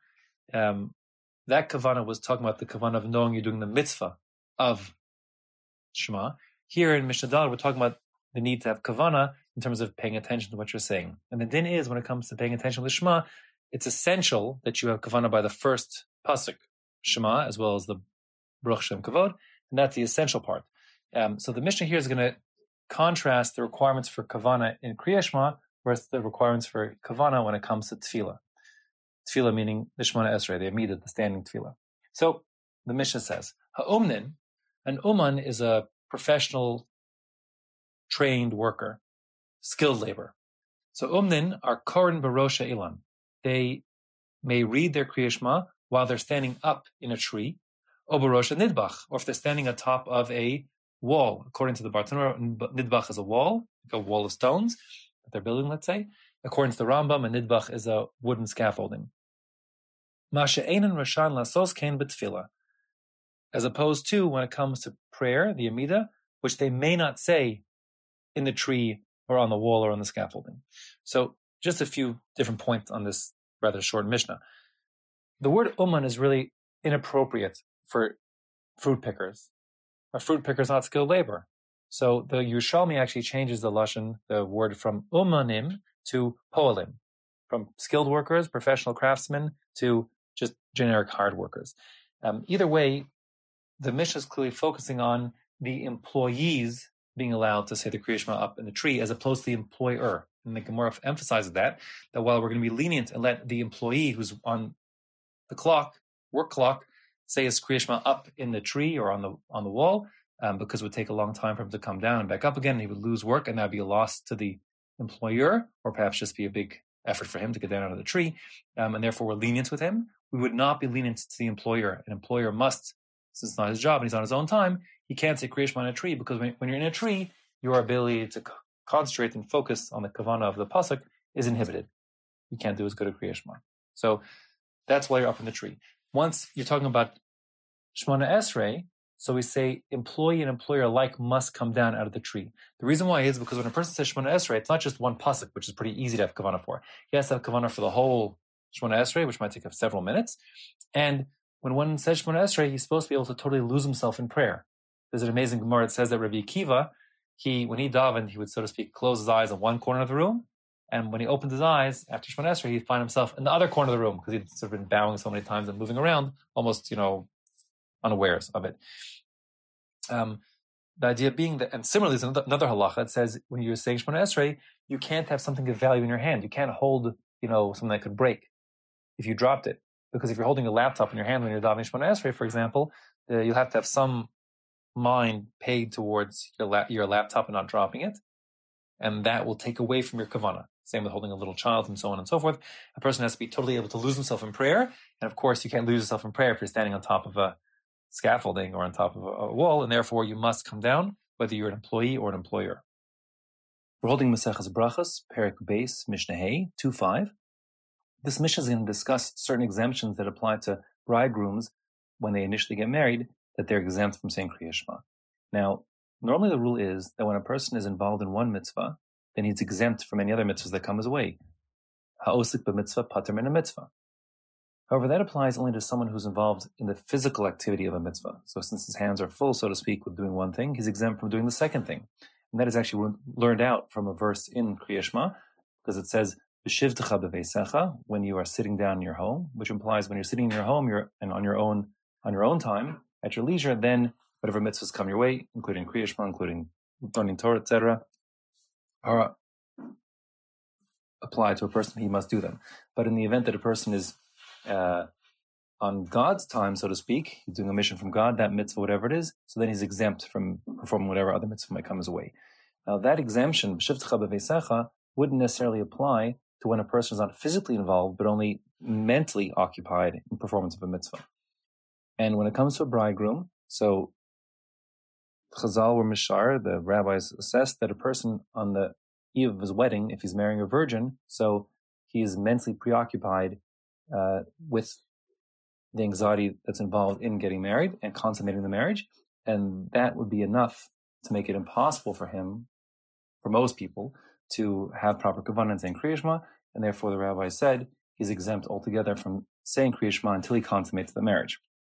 That kavana was talking about the kavana of knowing you're doing the mitzvah of Shema. Here in Mishnah Daled, we're talking about the need to have kavana in terms of paying attention to what you're saying. And the din is, when it comes to paying attention to the Shema, it's essential that you have kavana by the first pasuk, Shema, as well as the Baruch Shem Kavod, and that's the essential part. So the Mishnah here is going to contrast the requirements for kavana in Kriya Shema versus the requirements for kavana when it comes to tefillah. Tefillah meaning the Shemona Esrei, the Amidah, the standing tefillah. So the Mishnah says, Ha'umnin, an uman is a professional trained worker, skilled labor. So umnin are korin barosha ilan. They may read their Kriya Shema while they're standing up in a tree, or barosha nidbach, or if they're standing on top of a wall. According to the Bartanura, nidbach is a wall, like a wall of stones that they're building, let's say. According to the Rambam, a nidbach is a wooden scaffolding. Masha einan rashan lasos kain b'tefillah. As opposed to when it comes to prayer, the Amidah, which they may not say in the tree or on the wall or on the scaffolding. So just a few different points on this rather short Mishnah. The word uman is really inappropriate for fruit pickers. A fruit picker is not skilled labor. So the Yerushalmi actually changes the lashon, the word from umanim to poalim, from skilled workers, professional craftsmen, to just generic hard workers. Either way, the Mishnah is clearly focusing on the employees being allowed to say the Kriya Shema up in the tree, as opposed to the employer. And the Gemara emphasizes that while we're going to be lenient and let the employee who's on the clock, work clock, say his Kriya Shema up in the tree or on the wall, because it would take a long time for him to come down and back up again, and he would lose work, and that would be a loss to the employer, or perhaps just be a big effort for him to get down out of the tree, and therefore we're lenient with him. We would not be lenient to the employer. An employer must, since it's not his job and he's on his own time, he can't say Kriya Shema in a tree, because when you're in a tree, your ability to concentrate and focus on the kavana of the pasuk is inhibited. You can't do as good a Kriya Shema. So that's why you're up in the tree. Once you're talking about Shemona Esrei, so we say employee and employer alike must come down out of the tree. The reason why is because when a person says Shemona Esrei, it's not just one pasuk, which is pretty easy to have kavana for. He has to have kavana for the whole Shemona Esrei, which might take up several minutes. And when one says Shemona Esrei, he's supposed to be able to totally lose himself in prayer. There's an amazing Gemara that says that Rabbi Akiva, when he davened, he would, so to speak, close his eyes in one corner of the room, and when he opened his eyes after Shemona Esrei, he'd find himself in the other corner of the room, because he'd sort of been bowing so many times and moving around, almost, unawares of it. The idea being that, and similarly, there's another halacha that says when you're saying Shemona Esrei, you can't have something of value in your hand. You can't hold, something that could break if you dropped it. Because if you're holding a laptop in your hand when you're davening Shemona Esrei, for example, you'll have to have some mind paid towards your laptop and not dropping it. And that will take away from your kavana. Same with holding a little child and so on and so forth. A person has to be totally able to lose himself in prayer. And of course, you can't lose yourself in prayer if you're standing on top of a scaffolding or on top of a wall. And therefore, you must come down, whether you're an employee or an employer. We're holding Maseches Brachas, Perek Beis, Mishnah Hey, 2.5. This Mishnah is going to discuss certain exemptions that apply to bridegrooms when they initially get married, that they're exempt from saying Kriya Shema. Now, Normally the rule is that when a person is involved in one mitzvah, then he's exempt from any other mitzvahs that come his way. Ha'osik b'mitzvah pater min mitzvah. However, that applies only to someone who's involved in the physical activity of a mitzvah. So since his hands are full, so to speak, with doing one thing, he's exempt from doing the second thing. And that is actually learned out from a verse in Kriya Shema, because it says, B'shivtecha b'veisecha, when you are sitting down in your home, which implies when you're sitting in your home, and on your own time, at your leisure, then whatever mitzvahs come your way, including Kriya Shema, including learning Torah, etc., are applied to a person. He must do them. But in the event that a person is on God's time, so to speak, he's doing a mission from God, that mitzvah, whatever it is, so then he's exempt from performing whatever other mitzvah might come his way. Now that exemption, b'shivtecha b'veisecha, wouldn't necessarily apply to when a person is not physically involved, but only mentally occupied in performance of a mitzvah. And when it comes to a bridegroom, so Chazal or Mishar, the rabbis assessed that a person on the eve of his wedding, if he's marrying a virgin, so he is mentally preoccupied with the anxiety that's involved in getting married and consummating the marriage, and that would be enough to make it impossible for him, for most people, to have proper kavanah and saying Kriya Shema, and therefore the rabbi said he's exempt altogether from saying Kriya Shema until he consummates the marriage.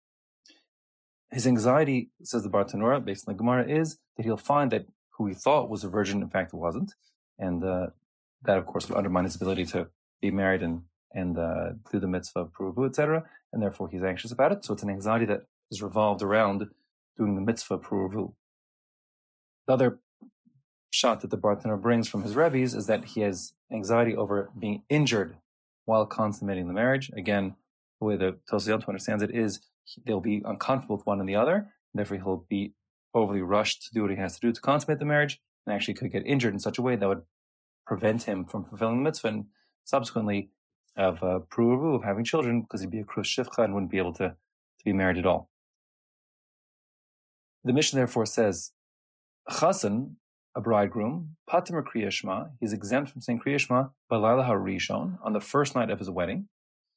His anxiety, says the Bartanura, based on the Gemara, is that he'll find that who he thought was a virgin, in fact, wasn't, and that, of course, would undermine his ability to be married and do the mitzvah of Puruvu, etc., and therefore he's anxious about it. So it's an anxiety that is revolved around doing the mitzvah of Puruvu. The other shot that the Bartanura brings from his Rebbe's is that he has anxiety over being injured while consummating the marriage. Again, the way the Tosafot understands it is they'll be uncomfortable with one and the other, and therefore he'll be overly rushed to do what he has to do to consummate the marriage, and actually could get injured in such a way that would prevent him from fulfilling the mitzvah, and subsequently of Puruvu, of having children, because he'd be a Krus Shivcha and wouldn't be able to be married at all. The Mishnah therefore says, Chasan, a bridegroom, Patim Kriya Shema, he's exempt from saying Kriya Shema Balayla HaRishon, on the first night of his wedding,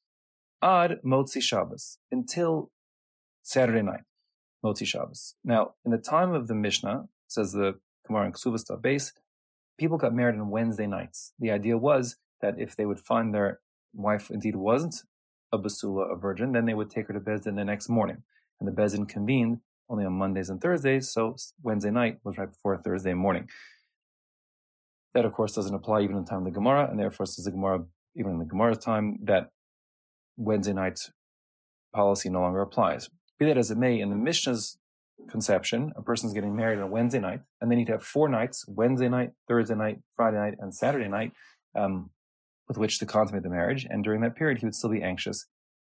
Ad Motzi Shabbos, until Saturday night, Motzi Shabbos. Now, in the time of the Mishnah, says the Gemara in Ksuvas base, people got married on Wednesday nights. The idea was that if they would find their wife indeed wasn't a basula, a virgin, then they would take her to Bezdin the next morning. And the Bezdin convened only on Mondays and Thursdays, so Wednesday night was right before Thursday morning. That, of course, doesn't apply even in the time of the Gemara, and therefore, says the Gemara, even in the Gemara's time, that Wednesday night policy no longer applies. Be that as it may, in the Mishnah's conception, a person's getting married on a Wednesday night, and then he'd have 4 nights, Wednesday night, Thursday night, Friday night, and Saturday night, with which to consummate the marriage, and during that period he would still be anxious.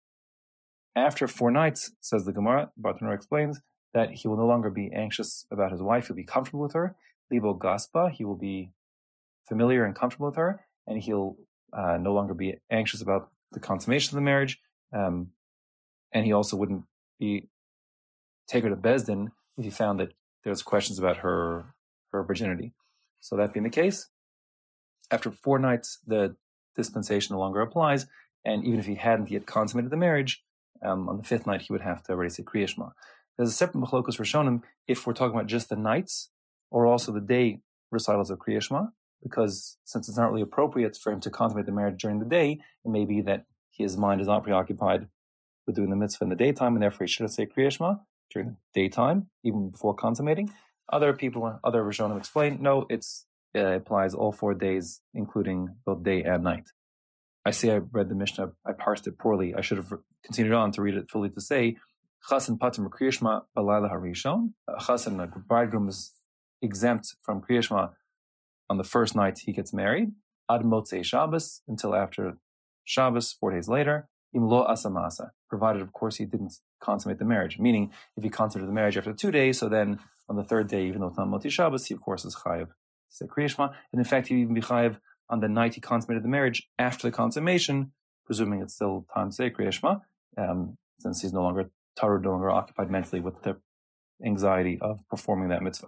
After 4 nights, says the Gemara, Bartanura explains, that he will no longer be anxious about his wife, he'll be comfortable with her, libo gaspa, he will be familiar and comfortable with her, and he'll no longer be anxious about the consummation of the marriage, and he also wouldn't take her to Bezdin if he found that there's questions about her virginity. So that being the case, after 4 nights, the dispensation no longer applies, and even if he hadn't yet consummated the marriage, on the 5th night he would have to already say Kriya Shema. There's a separate machlokus Rishonim if we're talking about just the nights or also the day recitals of Kriya Shema, because since it's not really appropriate for him to consummate the marriage during the day, it may be that his mind is not preoccupied with doing the mitzvah in the daytime, and therefore he should say Kriya Shema during the daytime, even before consummating. Other Rishonim explain, no, it applies all 4 days, including both day and night. I say I read the Mishnah, I parsed it poorly. I should have continued on to read it fully to say, Chasan Patim Kriya Shema Balayla HaRishon. Chasan, a bridegroom, is exempt from Kriya Shema on the first night he gets married, Ad Motzei Shabbos, until after Shabbos, 4 days later, Im Lo Asamasa, provided, of course, he didn't consummate the marriage. Meaning, if he consummated the marriage after 2 days, so then on the 3rd day, even though it's not Motzei Shabbos, he, of course, is chayav to say Kriya Shema. And in fact, he'd even be chayav on the night he consummated the marriage after the consummation, presuming it's still time to say Kriya Shema, since he's no longer occupied mentally with the anxiety of performing that mitzvah.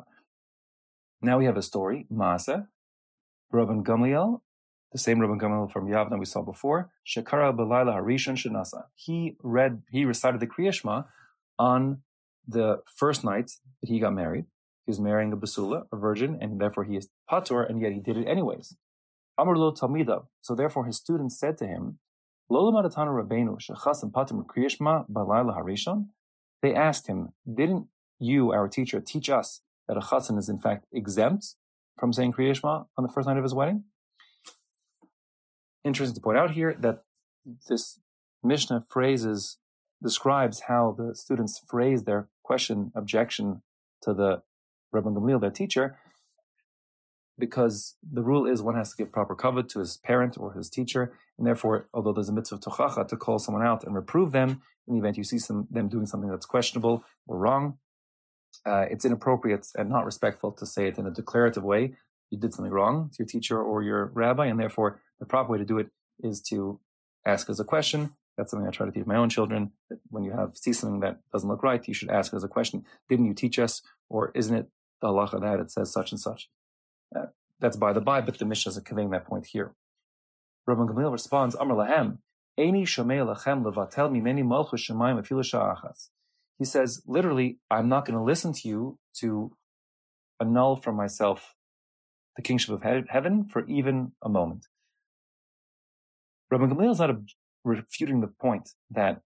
Now we have a story, Maaseh, Rabban Gamliel, the same Rabban Gamliel from Yavna we saw before, Shekara Balayla HaRishon Shenasa. He recited the Kriya Shema on the first night that he got married, He's marrying a basula, a virgin, and therefore he is patur, and yet he did it anyways. Amar lo talmidav. So therefore his students said to him, Lo l'madatanu rabbeinu shechasim patur kriyishma balayla harishon. They asked him, didn't you, our teacher, teach us that a chassan is in fact exempt from saying kriyishma on the first night of his wedding? Interesting to point out here that this Mishnah describes how the students phrase their objection to the Rabban Gamliel, their teacher, because the rule is one has to give proper kavod to his parent or his teacher, and therefore, although there's a mitzvah tochacha to call someone out and reprove them, in the event you see them doing something that's questionable or wrong, it's inappropriate and not respectful to say it in a declarative way. You did something wrong to your teacher or your rabbi, and therefore the proper way to do it is to ask as a question. That's something I try to teach my own children, that when you see something that doesn't look right, you should ask as a question, didn't you teach us, or isn't it the halacha that it says such and such? That's by the by, but the Mishnah is conveying that point here. Rabban Gamliel responds, Amar lahem, Eini shomei lachem levatel mimeni malchus shemayim afilu sha'achas. He says, literally, I'm not going to listen to you to annul from myself the kingship of heaven for even a moment. Rabban Gamliel is not refuting the point that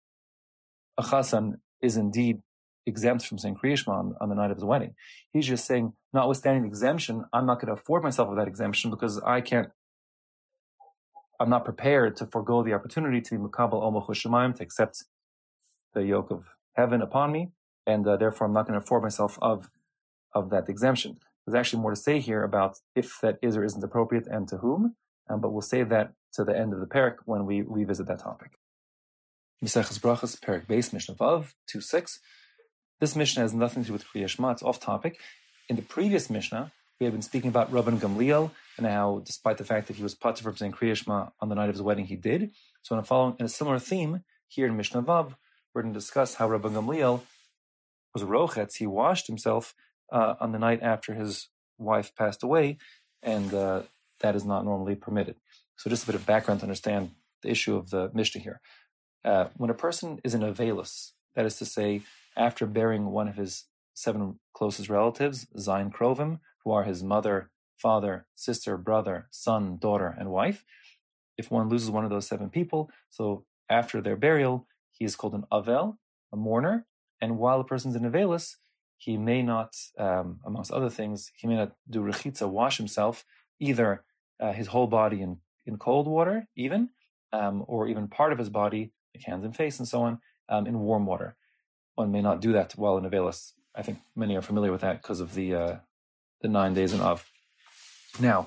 a chassan is indeed exempt from saying Kriya Shema on the night of his wedding. He's just saying, notwithstanding the exemption, I'm not going to afford myself of that exemption because I'm not prepared to forego the opportunity to be Mekabel Al Malchus Shemayim, to accept the yoke of heaven upon me, and therefore I'm not going to afford myself of that exemption. There's actually more to say here about if that is or isn't appropriate and to whom, but we'll save that to the end of the parak when we revisit that topic. Maseches Brachos, Parak Beis, Mishnah Vav 2:6. This Mishnah has nothing to do with Kriya Shema, it's off topic. In the previous Mishnah, we had been speaking about Rabban Gamliel and how, despite the fact that he was patur from saying Kriya Shema on the night of his wedding, he did. So in a similar theme, here in Mishnah Vav, we're going to discuss how Rabban Gamliel was rochetz, he washed himself on the night after his wife passed away, and that is not normally permitted. So just a bit of background to understand the issue of the Mishnah here. When a person is in a velus, that is to say, after burying one of his 7 closest relatives, Zayin Krovim, who are his mother, father, sister, brother, son, daughter, and wife, if one loses one of those 7 people, so after their burial, he is called an avel, a mourner, and while the person's in a velus, he may not, amongst other things, he may not do rechitza, wash himself, either his whole body in cold water, even, or even part of his body, like hands and face and so on, in warm water. One may not do that while in a velus. I think many are familiar with that because of the 9 days in Av. Now,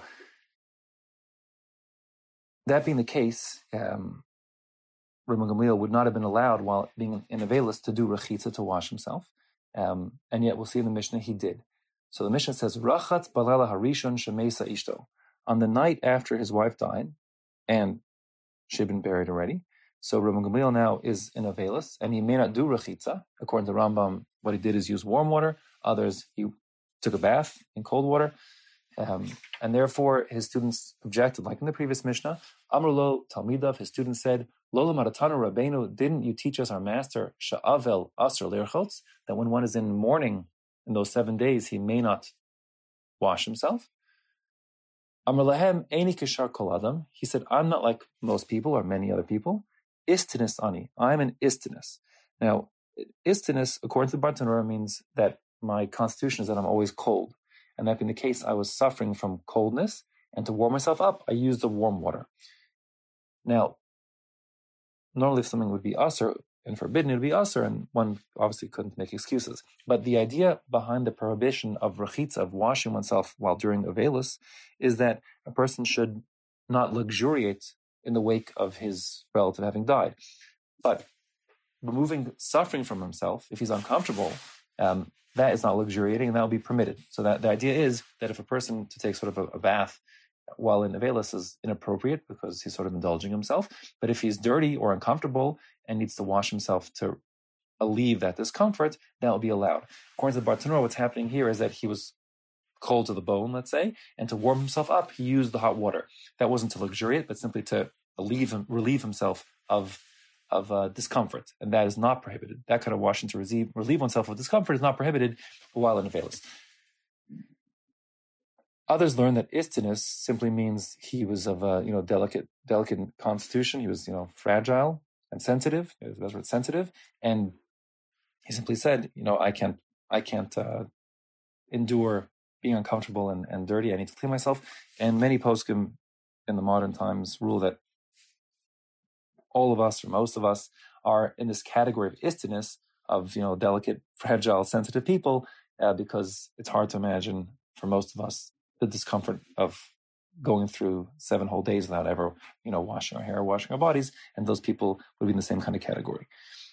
that being the case, Rabban Gamliel would not have been allowed while being in a velus to do rechitza, to wash himself. And yet we'll see in the Mishnah he did. So the Mishnah says, Rachatz balala harishon shemesa ishto. On the night after his wife died, and she had been buried already, so Rabban Gamliel now is in a velus, and he may not do rechitza. According to Rambam, what he did is use warm water. Others, he took a bath in cold water. And therefore, his students objected, like in the previous Mishnah. Amrulo Talmidav, his students said, Lola Maratanu Rabbeinu, didn't you teach us, our master, Sha'avel Asr Leirchotz, that when one is in mourning in those 7 days, he may not wash himself? Amr Lahem Eini Kishar Kol Adam, he said, I'm not like most people or many other people. Istinus ani, I'm an istinus. Now, istinus, according to the Bartanura, means that my constitution is that I'm always cold. And that being the case, I was suffering from coldness, and to warm myself up, I used the warm water. Now, normally if something would be asr and forbidden, it would be asr, and one obviously couldn't make excuses. But the idea behind the prohibition of rechitza, of washing oneself while during a velus, is that a person should not luxuriate in the wake of his relative having died. But removing suffering from himself, if he's uncomfortable, that is not luxuriating, and that will be permitted. So that the idea is that if a person to take sort of a bath while in a velus is inappropriate because he's sort of indulging himself, but if he's dirty or uncomfortable and needs to wash himself to alleviate that discomfort, that will be allowed. According to the Bartanura, what's happening here is that he was cold to the bone, let's say, and to warm himself up, he used the hot water. That wasn't to luxuriate, but simply to relieve himself of discomfort, and that is not prohibited. That kind of washing to relieve oneself of discomfort is not prohibited while in a velus. Others learn that istinus simply means he was of a delicate constitution. He was fragile and sensitive. That's word, sensitive, and he simply said, I can't endure being uncomfortable and dirty. I need to clean myself. And many poskim in the modern times rule that all of us, or most of us, are in this category of istinus, of delicate, fragile, sensitive people, because it's hard to imagine for most of us the discomfort of going through 7 whole days without ever washing our hair, washing our bodies, and those people would be in the same kind of category.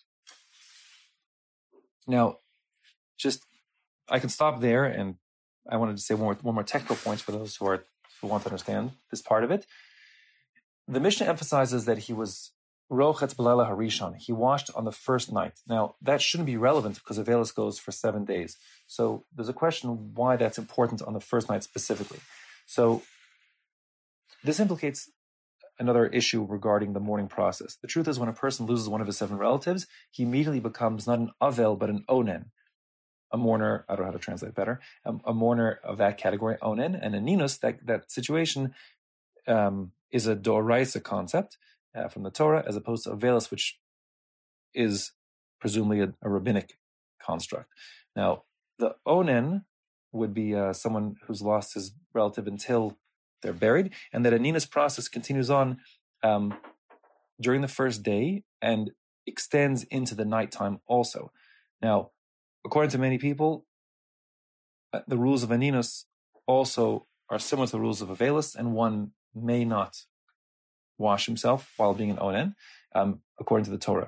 Now, I can stop there, and I wanted to say one more technical point for those who want to understand this part of it. The Mishnah emphasizes that he was Rochetz B'Leila Harishon. He washed on the first night. Now, that shouldn't be relevant because Avelis goes for 7 days. So there's a question why that's important on the first night specifically. So this implicates another issue regarding the mourning process. The truth is, when a person loses one of his 7 relatives, he immediately becomes not an Avel, but an Onen. A mourner, I don't know how to translate better, a mourner of that category, Onen, and a Ninus, that situation is a Doraisa concept from the Torah, as opposed to Avelis, which is presumably a rabbinic construct. Now, the Onen would be someone who's lost his relative until they're buried, and that a Ninus process continues on during the first day and extends into the nighttime also. Now, according to many people, the rules of Aninus also are similar to the rules of Avelis, and one may not wash himself while being an Onen, according to the Torah.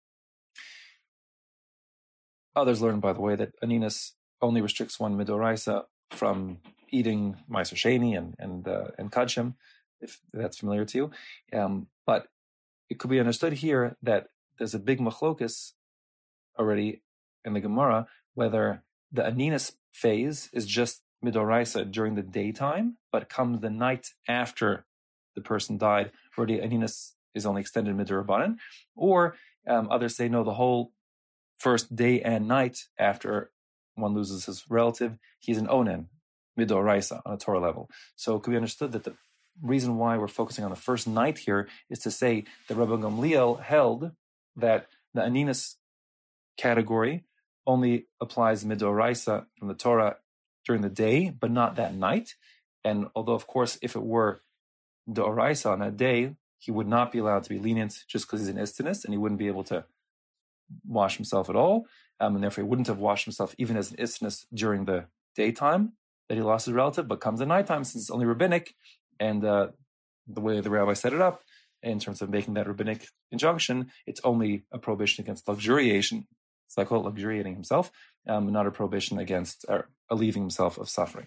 Others learn, by the way, that Aninus only restricts one midoraisa from eating Meiser Sheni and Kadshem, if that's familiar to you. But it could be understood here that there's a big machlokus already in the Gemara, whether the Aninus phase is just midoraisa during the daytime, but comes the night after the person died, where the Aninus is only extended midorabanan, or others say no, the whole first day and night after one loses his relative, he's an Onen, midoraisa, on a Torah level. So it could be understood that the reason why we're focusing on the first night here is to say that Rabbi Gamliel held that the Aninus category only applies midoraisa from the Torah during the day, but not that night. And although, of course, if it were doraisa on that day, he would not be allowed to be lenient just because he's an istinus, and he wouldn't be able to wash himself at all, and therefore he wouldn't have washed himself even as an istinus during the daytime that he lost his relative, but comes at nighttime, since it's only rabbinic, and the way the rabbi set it up, in terms of making that rabbinic injunction, it's only a prohibition against luxuriation. It's like luxuriating himself, not a prohibition against alleviating himself of suffering.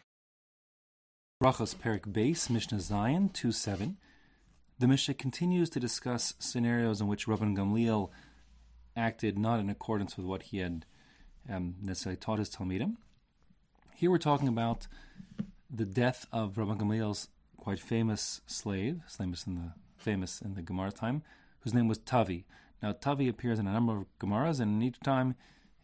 Brachos Perik Beis, Mishnah Zion 2:7. The Mishnah continues to discuss scenarios in which Rabban Gamliel acted not in accordance with what he had necessarily taught his Talmidim. Here we're talking about the death of Rabban Gamliel's quite famous slave, famous in the Gemara time, whose name was Tavi. Now, Tavi appears in a number of Gemaras, and in each time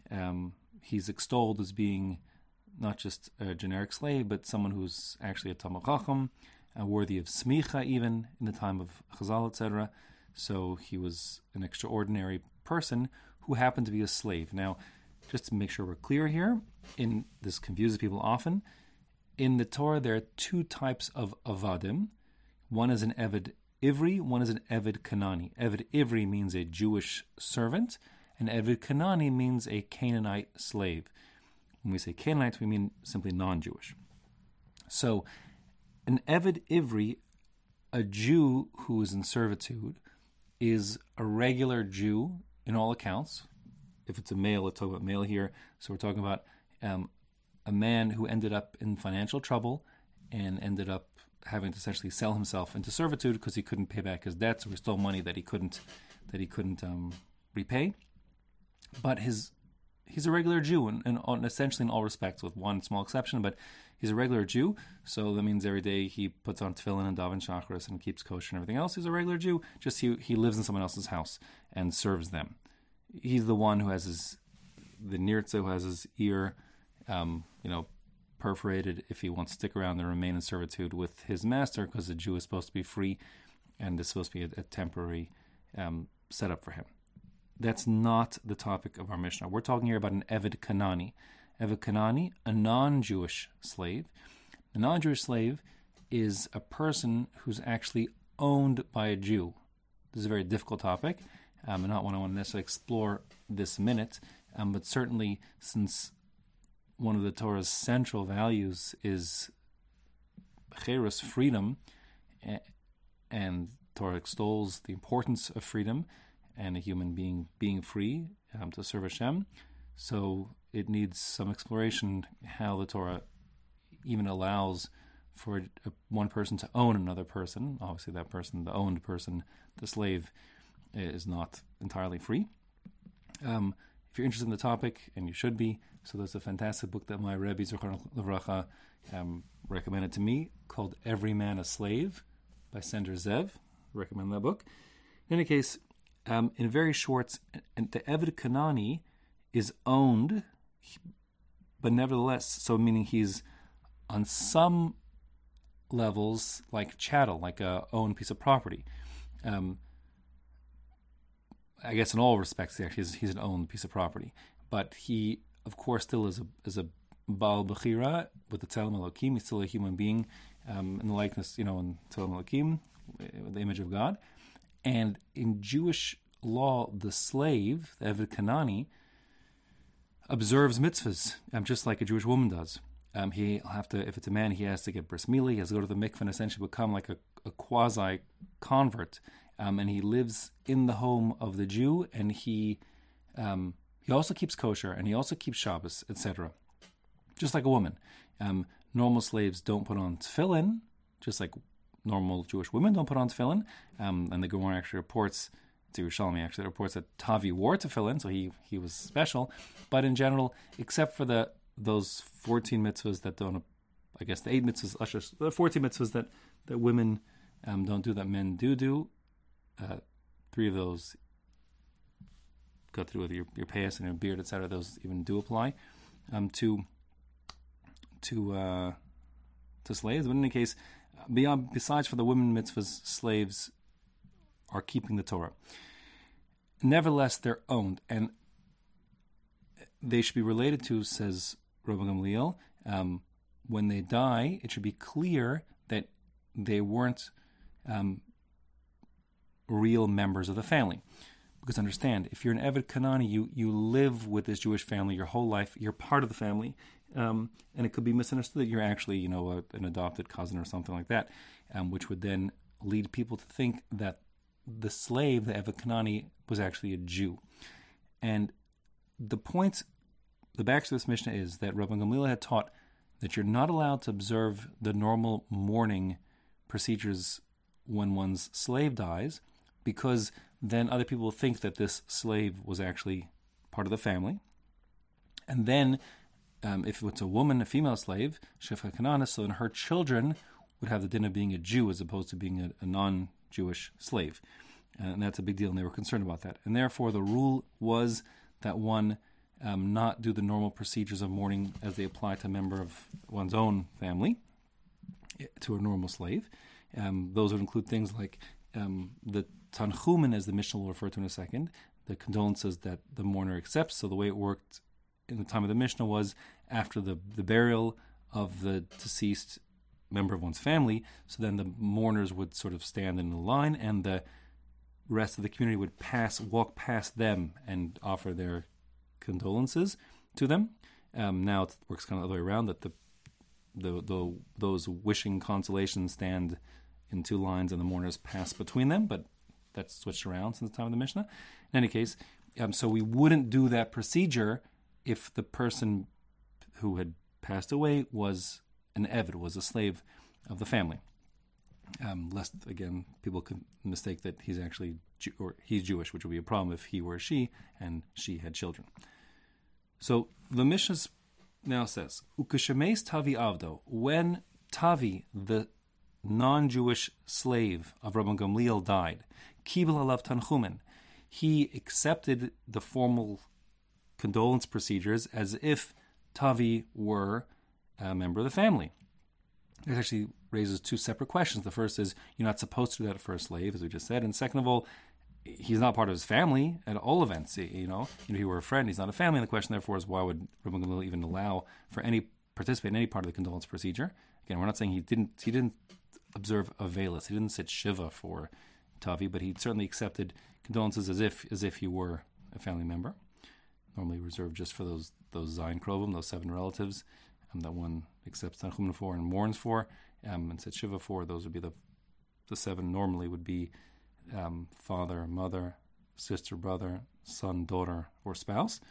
he's extolled as being not just a generic slave, but someone who's actually a Talmid Chacham, worthy of smicha even in the time of Chazal, etc. So he was an extraordinary person who happened to be a slave. Now, just to make sure we're clear here, this confuses people often. In the Torah, there are 2 types of avadim. One is an Eved Ivri, one is an Eved Kanani. Eved Ivri means a Jewish servant, and Eved Kanani means a Canaanite slave. When we say Canaanites, we mean simply non-Jewish. So, an Eved Ivri, a Jew who is in servitude, is a regular Jew in all accounts. If it's a male, let's talk about male here. So we're talking about a man who ended up in financial trouble and ended up having to essentially sell himself into servitude because he couldn't pay back his debt, so he stole money that he couldn't repay. But he's a regular Jew, and essentially in all respects, with one small exception. But he's a regular Jew, so that means every day he puts on tefillin and daven shacharis and keeps kosher and everything else. He's a regular Jew. Just he lives in someone else's house and serves them. He's the one who has the nirtza, who has his ear, perforated if he wants to stick around and remain in servitude with his master, because the Jew is supposed to be free and it's supposed to be a temporary setup for him. That's not the topic of our Mishnah. We're talking here about an Eved Kanani. Eved Kanani, a non-Jewish slave. A non-Jewish slave is a person who's actually owned by a Jew. This is a very difficult topic, and not one I want to necessarily explore this minute, but certainly since one of the Torah's central values is cherus, freedom, and Torah extols the importance of freedom and a human being free to serve Hashem. So it needs some exploration how the Torah even allows for one person to own another person. Obviously that person, the owned person, the slave, is not entirely free. If you're interested in the topic, and you should be, so there's a fantastic book that my Rebbe Zichron Livracha recommended to me called Every Man a Slave by Sender Zev. Recommend that book. In any case, in very short, the Eved Kanani is owned, but nevertheless, so meaning he's on some levels like chattel, like a owned piece of property. I guess in all respects, actually, he's an owned piece of property. But he, of course, still is a Baal Bechira with the Tzelem Elokim. He's still a human being in the likeness, in Tzelem Elokim, the image of God. And in Jewish law, the slave, the Eved Kanani, observes mitzvahs, just like a Jewish woman does. He'll have to, if it's a man, he has to get bris milah, he has to go to the mikveh and essentially become like a quasi-convert. And he lives in the home of the Jew, and he also keeps kosher, and he also keeps Shabbos, etc. Just like a woman. Normal slaves don't put on tefillin, just like normal Jewish women don't put on tefillin. And the Gemara actually reports, to Yerushalmi actually reports that Tavi wore tefillin, so he was special. But in general, except for those 14 mitzvahs that don't, I guess the 8 mitzvahs, the 14 mitzvahs that women don't do, that men do. 3 of those got to do with your payas and your beard, etc. Those even do apply to slaves. But in any case, besides for the women mitzvahs, slaves are keeping the Torah. Nevertheless, they're owned, and they should be related to, says Rabban Gamliel, when they die, it should be clear that they weren't real members of the family. Because understand, if you're an Eved Kanani, you live with this Jewish family your whole life, you're part of the family, and it could be misunderstood that you're actually, an adopted cousin or something like that, which would then lead people to think that the slave, the Eved Kanani, was actually a Jew. And the backstory of this Mishnah is that Rabban Gamliel had taught that you're not allowed to observe the normal mourning procedures when one's slave dies, because then other people think that this slave was actually part of the family. And then, if it's a woman, a female slave, Shefcha Kanana, so then her children would have the din of being a Jew as opposed to being a non-Jewish slave. And that's a big deal, and they were concerned about that. And therefore, the rule was that one not do the normal procedures of mourning as they apply to a member of one's own family, to a normal slave. Those would include things like the Tanchumen, as the Mishnah will refer to in a second, the condolences that the mourner accepts. So the way it worked in the time of the Mishnah was after the burial of the deceased member of one's family, so then the mourners would sort of stand in a line, and the rest of the community would walk past them and offer their condolences to them. Now it works kind of the other way around, that those wishing consolation stand in 2 lines and the mourners pass between them, but that's switched around since the time of the Mishnah. In any case, so we wouldn't do that procedure if the person who had passed away was an Eved, was a slave of the family. Lest, again, people could mistake that he's actually he's Jewish, which would be a problem if he were she and she had children. So the Mishnah now says, Ukeshemes Tavi Avdo, when Tavi, the non-Jewish slave of Rabban Gamliel, died, Kibel alav Tanchumen, he accepted the formal condolence procedures as if Tavi were a member of the family. This actually raises two separate questions. The first is, you're not supposed to do that for a slave, as we just said. And second of all, he's not part of his family at all events. If he were a friend, he's not a family. And the question, therefore, is why would Rabban Gamliel even allow for participate in any part of the condolence procedure? Again, we're not saying he didn't observe Avelis. He didn't sit Shiva for Tavi, but he certainly accepted condolences as if he were a family member. Normally reserved just for those Zayin Krovim, those 7 relatives, that one accepts Tanchumen for and mourns for, and sits Shiva for. Those would be the 7 normally would be father, mother, sister, brother, son, daughter, or spouse.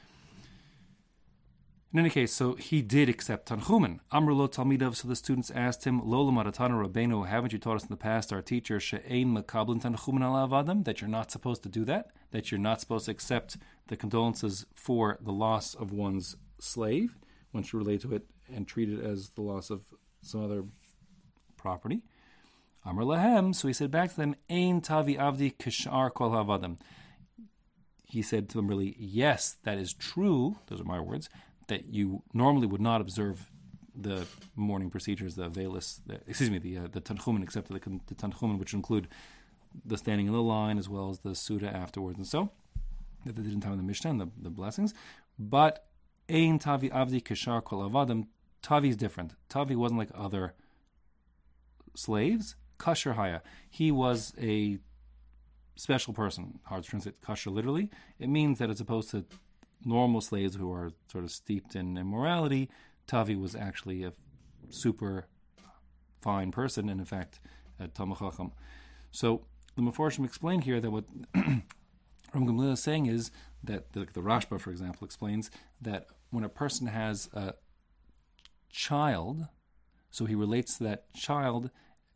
In any case, so he did accept Tanchumen. Amru lo Talmidav, so the students asked him, Lo l'maratanu Rabbeinu, haven't you taught us in the past, our teacher, she'ein mekablin Tanchumen ala avadim, that you're not supposed to do that, that you're not supposed to accept the condolences for the loss of one's slave, one should relate to it and treat it as the loss of some other property. Amr lahem, so he said back to them, Ein tavi avdi kishar kol havadim. He said to them, really, yes, that is true, those are my words, that you normally would not observe the mourning procedures, the Avelis, the Tanchumen, except the Tanchumen, which include the standing in the line as well as the Suda afterwards, and so that they did in time of the Mishnah and the blessings. But Ein Tavi Avdi Kishar Kol Avadim, Tavi is different. Tavi wasn't like other slaves. Kasher Haya, he was a special person. Hard to translate kasher literally. It means that as opposed to normal slaves who are sort of steeped in immorality, Tavi was actually a super fine person, and in fact, a Talmid Chacham. So the Meforshim explained here that what Rabban Gamliel is saying is that the Rashba, for example, explains that when a person has a child, so he relates to that child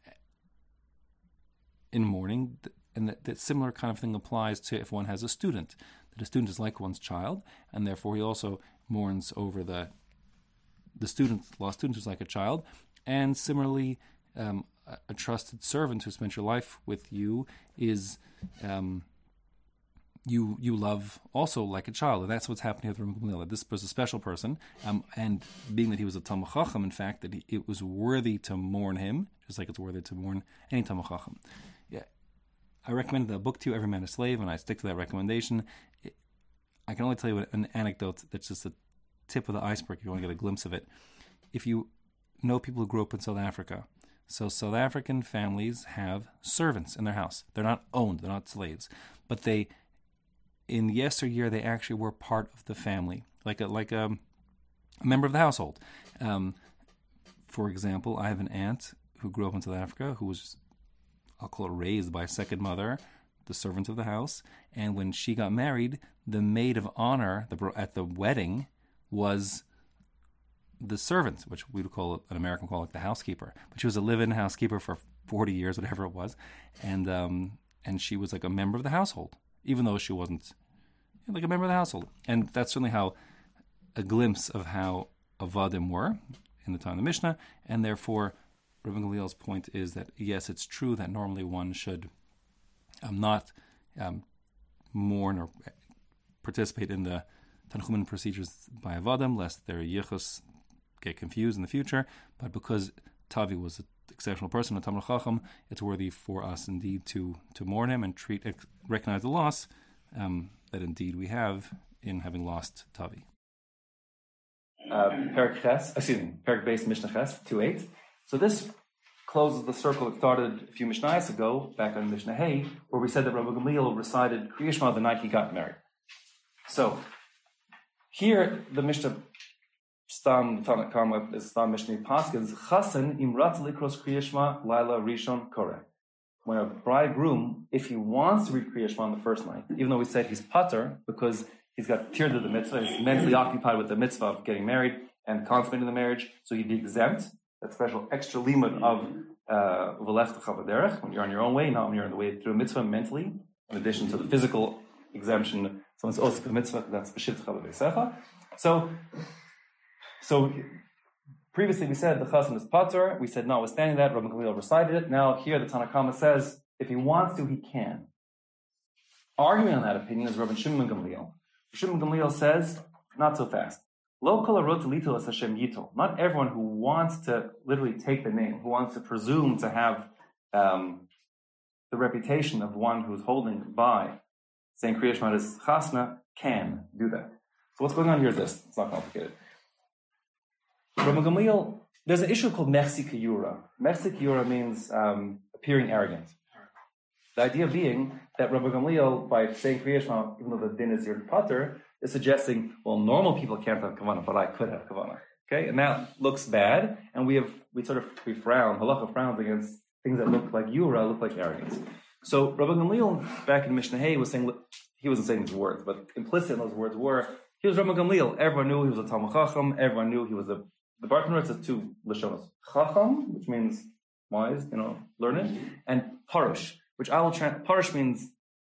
in mourning, and that similar kind of thing applies to if one has a student. That a student is like one's child, and therefore he also mourns over the lost student who's like a child. And similarly, a trusted servant who spent your life with you is you love also like a child. And that's what's happening with Rabban Gamliel. This was a special person, and being that he was a Talmid Chacham, in fact, that it was worthy to mourn him, just like it's worthy to mourn any Talmid Chacham. Yeah, I recommend the book to you, Every Man a Slave, and I stick to that recommendation. I can only tell you an anecdote that's just the tip of the iceberg if you want to get a glimpse of it. If you know people who grew up in South Africa, so South African families have servants in their house. They're not owned, they're not slaves, but in yesteryear, they actually were part of the family, like a member of the household. For example, I have an aunt who grew up in South Africa who was, I'll call it, raised by a second mother, the servant of the house. And when she got married, the maid of honor at the wedding was the servant, which we would call, an American call it the housekeeper. But she was a live-in housekeeper for 40 years, whatever it was. And she was like a member of the household, even though she wasn't like a member of the household. And that's certainly how a glimpse of how Avadim were in the time of the Mishnah. And therefore, Rabban Gamliel's point is that, yes, it's true that normally one should not mourn or participate in the Tanchumen procedures by Avadim, lest their yichus get confused in the future. But because Tavi was an exceptional person, a Talmid Chacham, it's worthy for us indeed to mourn him and recognize the loss that indeed we have in having lost Tavi. Perek Beis Mishnah Ches 2:8. So this closes the circle that started a few Mishnayos ago, back on Mishnah Hey, where we said that Rabban Gamliel recited Kriya Shema the night he got married. So here the Mishnah Stam Tanakh is Stam Mishnah Paskins Chasen Imrat Likros Kriya Shema Laila Rishon Koreh. When a bridegroom, if he wants to read Kriya Shema on the first night, even though we said he's pater because he's got tiered to the mitzvah, he's mentally occupied with the mitzvah of getting married and consummating the marriage, so he'd be exempt. That special extra limud of V'lech T'chavaderech, when you're on your own way, not when you're on the way through a mitzvah mentally, in addition to the physical exemption, someone's osik a mitzvah, that's B'shiv T'chavadesecha. So previously we said the chassan is pater. We said notwithstanding that, Rabban Gamliel recited it. Now here the Tanna Kama says if he wants to, he can. Arguing on that opinion is Rabban Shimon Gamliel. Shimon Gamliel says not so fast. Lo kol harotz litul es Hashem yitol. Not everyone who wants to literally take the name, who wants to presume to have the reputation of one who's holding by saying Kriya Shema is chasna, can do that. So what's going on here is this. It's not complicated. Rabbi Gamliel, there's an issue called Mechsi Kiyura. Mechsi Kiyura means appearing arrogant. The idea being that Rabbi Gamliel, by saying Kriya Shema, even though the din is your pater, is suggesting, well, normal people can't have kavanah, but I could have kavanah. Okay, and that looks bad, and we frown. Halacha frowns against things that look like yura, look like arrogance. So Rabbi Gamliel back in Mishnah Hay was saying, he wasn't saying these words, but implicit in those words were, he was Rabbi Gamliel. Everyone knew he was a Talmud Chacham. Everyone knew he was the Bartanur says two lashonos. Chacham, which means wise, learned, and Parush, which I will Parush means,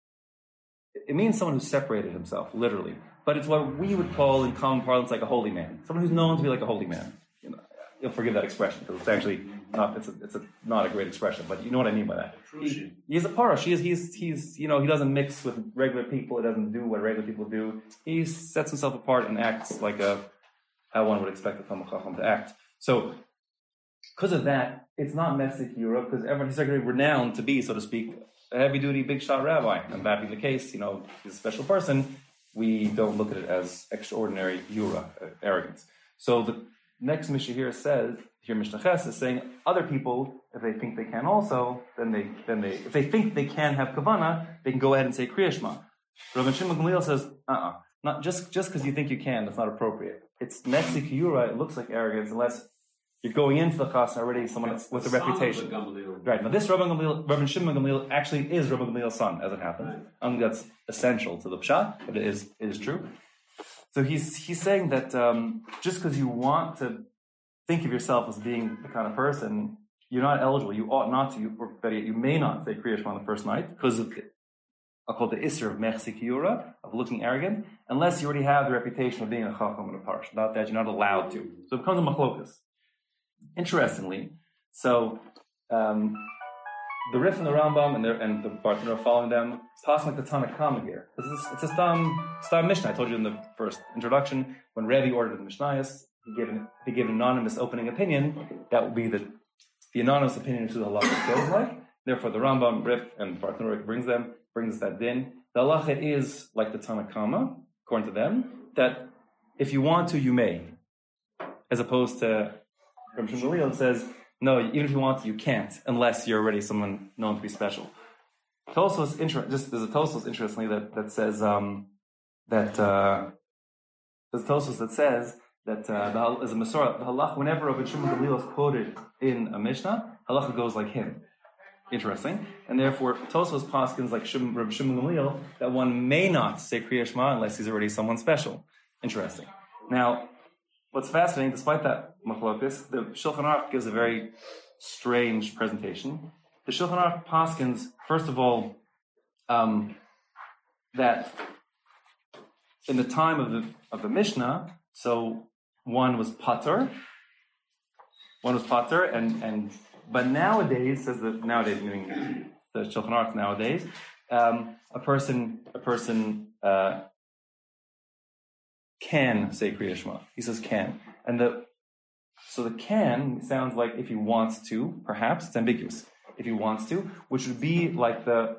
it means someone who separated himself, literally. But it's what we would call in common parlance like a holy man. Someone who's known to be like a holy man. You'll forgive that expression because it's actually not. It's not a great expression, but you know what I mean by that. He's a parush. He's he doesn't mix with regular people. He doesn't do what regular people do. He sets himself apart and acts like how one would expect a Talmud Chacham to act. So because of that, it's not Mechsi Kiyura because he's actually renowned to be, so to speak, a heavy-duty, big-shot rabbi. And that being the case, he's a special person. We don't look at it as extraordinary yura, arrogance. So the next Mishnah here Mishnah Ches is saying other people, if they think they can also, then they if they think they can have kavana, they can go ahead and say Kriya Shema. Rabbi Shimon Gamliel says, not just because you think you can, that's not appropriate. It's Mechsi Kiyura, it looks like arrogance unless you're going into the chasna already someone with a reputation. Right. Now this Rabbi Shimon Gamliel actually is Rabbi Gamliel's son, as it happens. I don't think that's essential to the pshat, but it is true. So he's saying that just because you want to think of yourself as being the kind of person, you're not eligible. You ought not to, or better yet, you may not say Kriya Shema on the first night because of I'll call it the Isser of Mechsi Kiyura, of looking arrogant, unless you already have the reputation of being a Chacham and a Parush. Without that, you're not allowed to. So it becomes a machlokas. Interestingly, so the Rif and the Rambam and the Bartanur are following them. It's passing like the Tanna Kama here. It's a Stam Mishnah. I told you in the first introduction, when Rebbe ordered the Mishnayos, he gave an anonymous opening opinion. That would be the anonymous opinion to the halacha goes like. Therefore, the Rambam, Rif, and Bartanur brings that din. The halacha is like the Tanna Kama, according to them, that if you want to, you may, as opposed to Rabbi Shimon Gamliel says, no, even if you want to, you can't, unless you're already someone known to be special. Tosfos, there's a Tosfos, interestingly, that says there's a Tosfos that says that as a Masorah, the halacha, whenever Rabbi Shimon Gamliel is quoted in a Mishnah, halacha goes like him. Interesting. And therefore, Tosfos paskins like Rabbi Shimon Gamliel that one may not say Kriya Shema unless he's already someone special. Interesting. Now, what's fascinating, despite that machlokas, the Shulchan Aruch gives a very strange presentation. The Shulchan Aruch paskins, first of all, that in the time of the Mishnah, so one was pater, but nowadays, says that nowadays meaning the Shulchan Aruch nowadays, a person can say Kriya Shema. He says can. And so the can sounds like if he wants to, perhaps, it's ambiguous. If he wants to, which would be like the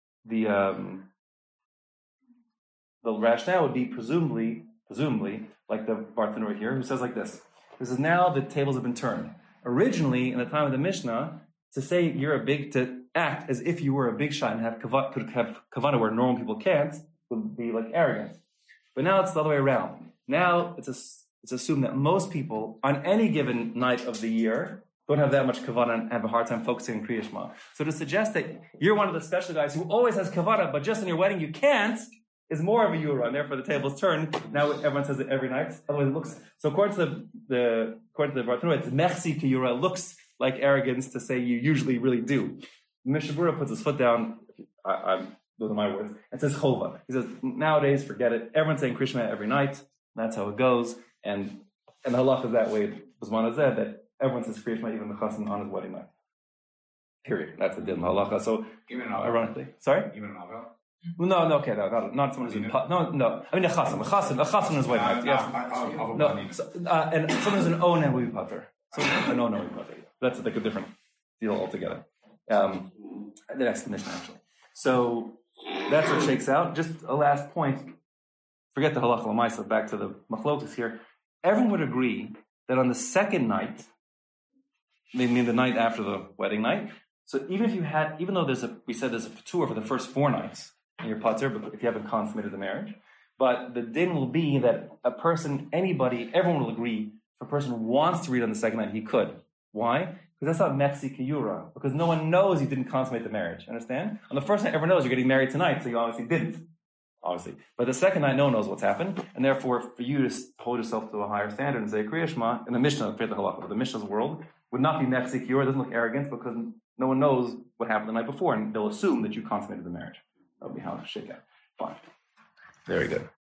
rationale would be presumably like the Bartanur here, who says like this. This is now the tables have been turned. Originally, in the time of the Mishnah, to say to act as if you were a big shot and could have kavanah where normal people can't would be like arrogance. But now it's the other way around. Now it's assumed that most people on any given night of the year don't have that much kavanah and have a hard time focusing on Kriya Shema. So to suggest that you're one of the special guys who always has kavanah, but just in your wedding you can't, is more of a yura, and therefore the tables turn. Now everyone says it every night. Otherwise it looks, so according to the Bartanur, it's Mechsi Kiyura, looks like arrogance to say you usually really do. Mishnah Berurah puts his foot down, those are my words, and says chova. He says, nowadays, forget it. Everyone's saying Kriya Shema every night. That's how it goes. And the halacha is that way, B'zman hazeh, that everyone says Kriya Shema, even the chassan on his wedding night. Period. That's the din halacha. So, ironically. Sorry? Even an avel? No, okay, no, not someone who's in no. I mean a chassan is white night. Yeah. No, so, and someone who's an onan will be pater. An onan will be pater. That's like a different deal altogether. The next Mishnah actually. So that's what shakes out. Just a last point. Forget the halacha l'maisa. Back to the machlokas here. Everyone would agree that on the second night, meaning the night after the wedding night. So even though we said there's a patur for the first 4 nights in your patur, but if you haven't consummated the marriage, but the din will be that a person, everyone will agree. If a person wants to read on the second night, he could. Why? Because that's not mexi kiyura. Because no one knows you didn't consummate the marriage. Understand? On the first night, everyone knows you're getting married tonight, so you obviously didn't. Obviously. But the second night, no one knows what's happened, and therefore, for you to hold yourself to a higher standard and say Kriya Shema, in the Mishnah, the Halakha, but the Mishnah's world, would not be mexi kiyura. It doesn't look arrogant because no one knows what happened the night before, and they'll assume that you consummated the marriage. That would be how it should shake out. Fine. Very good.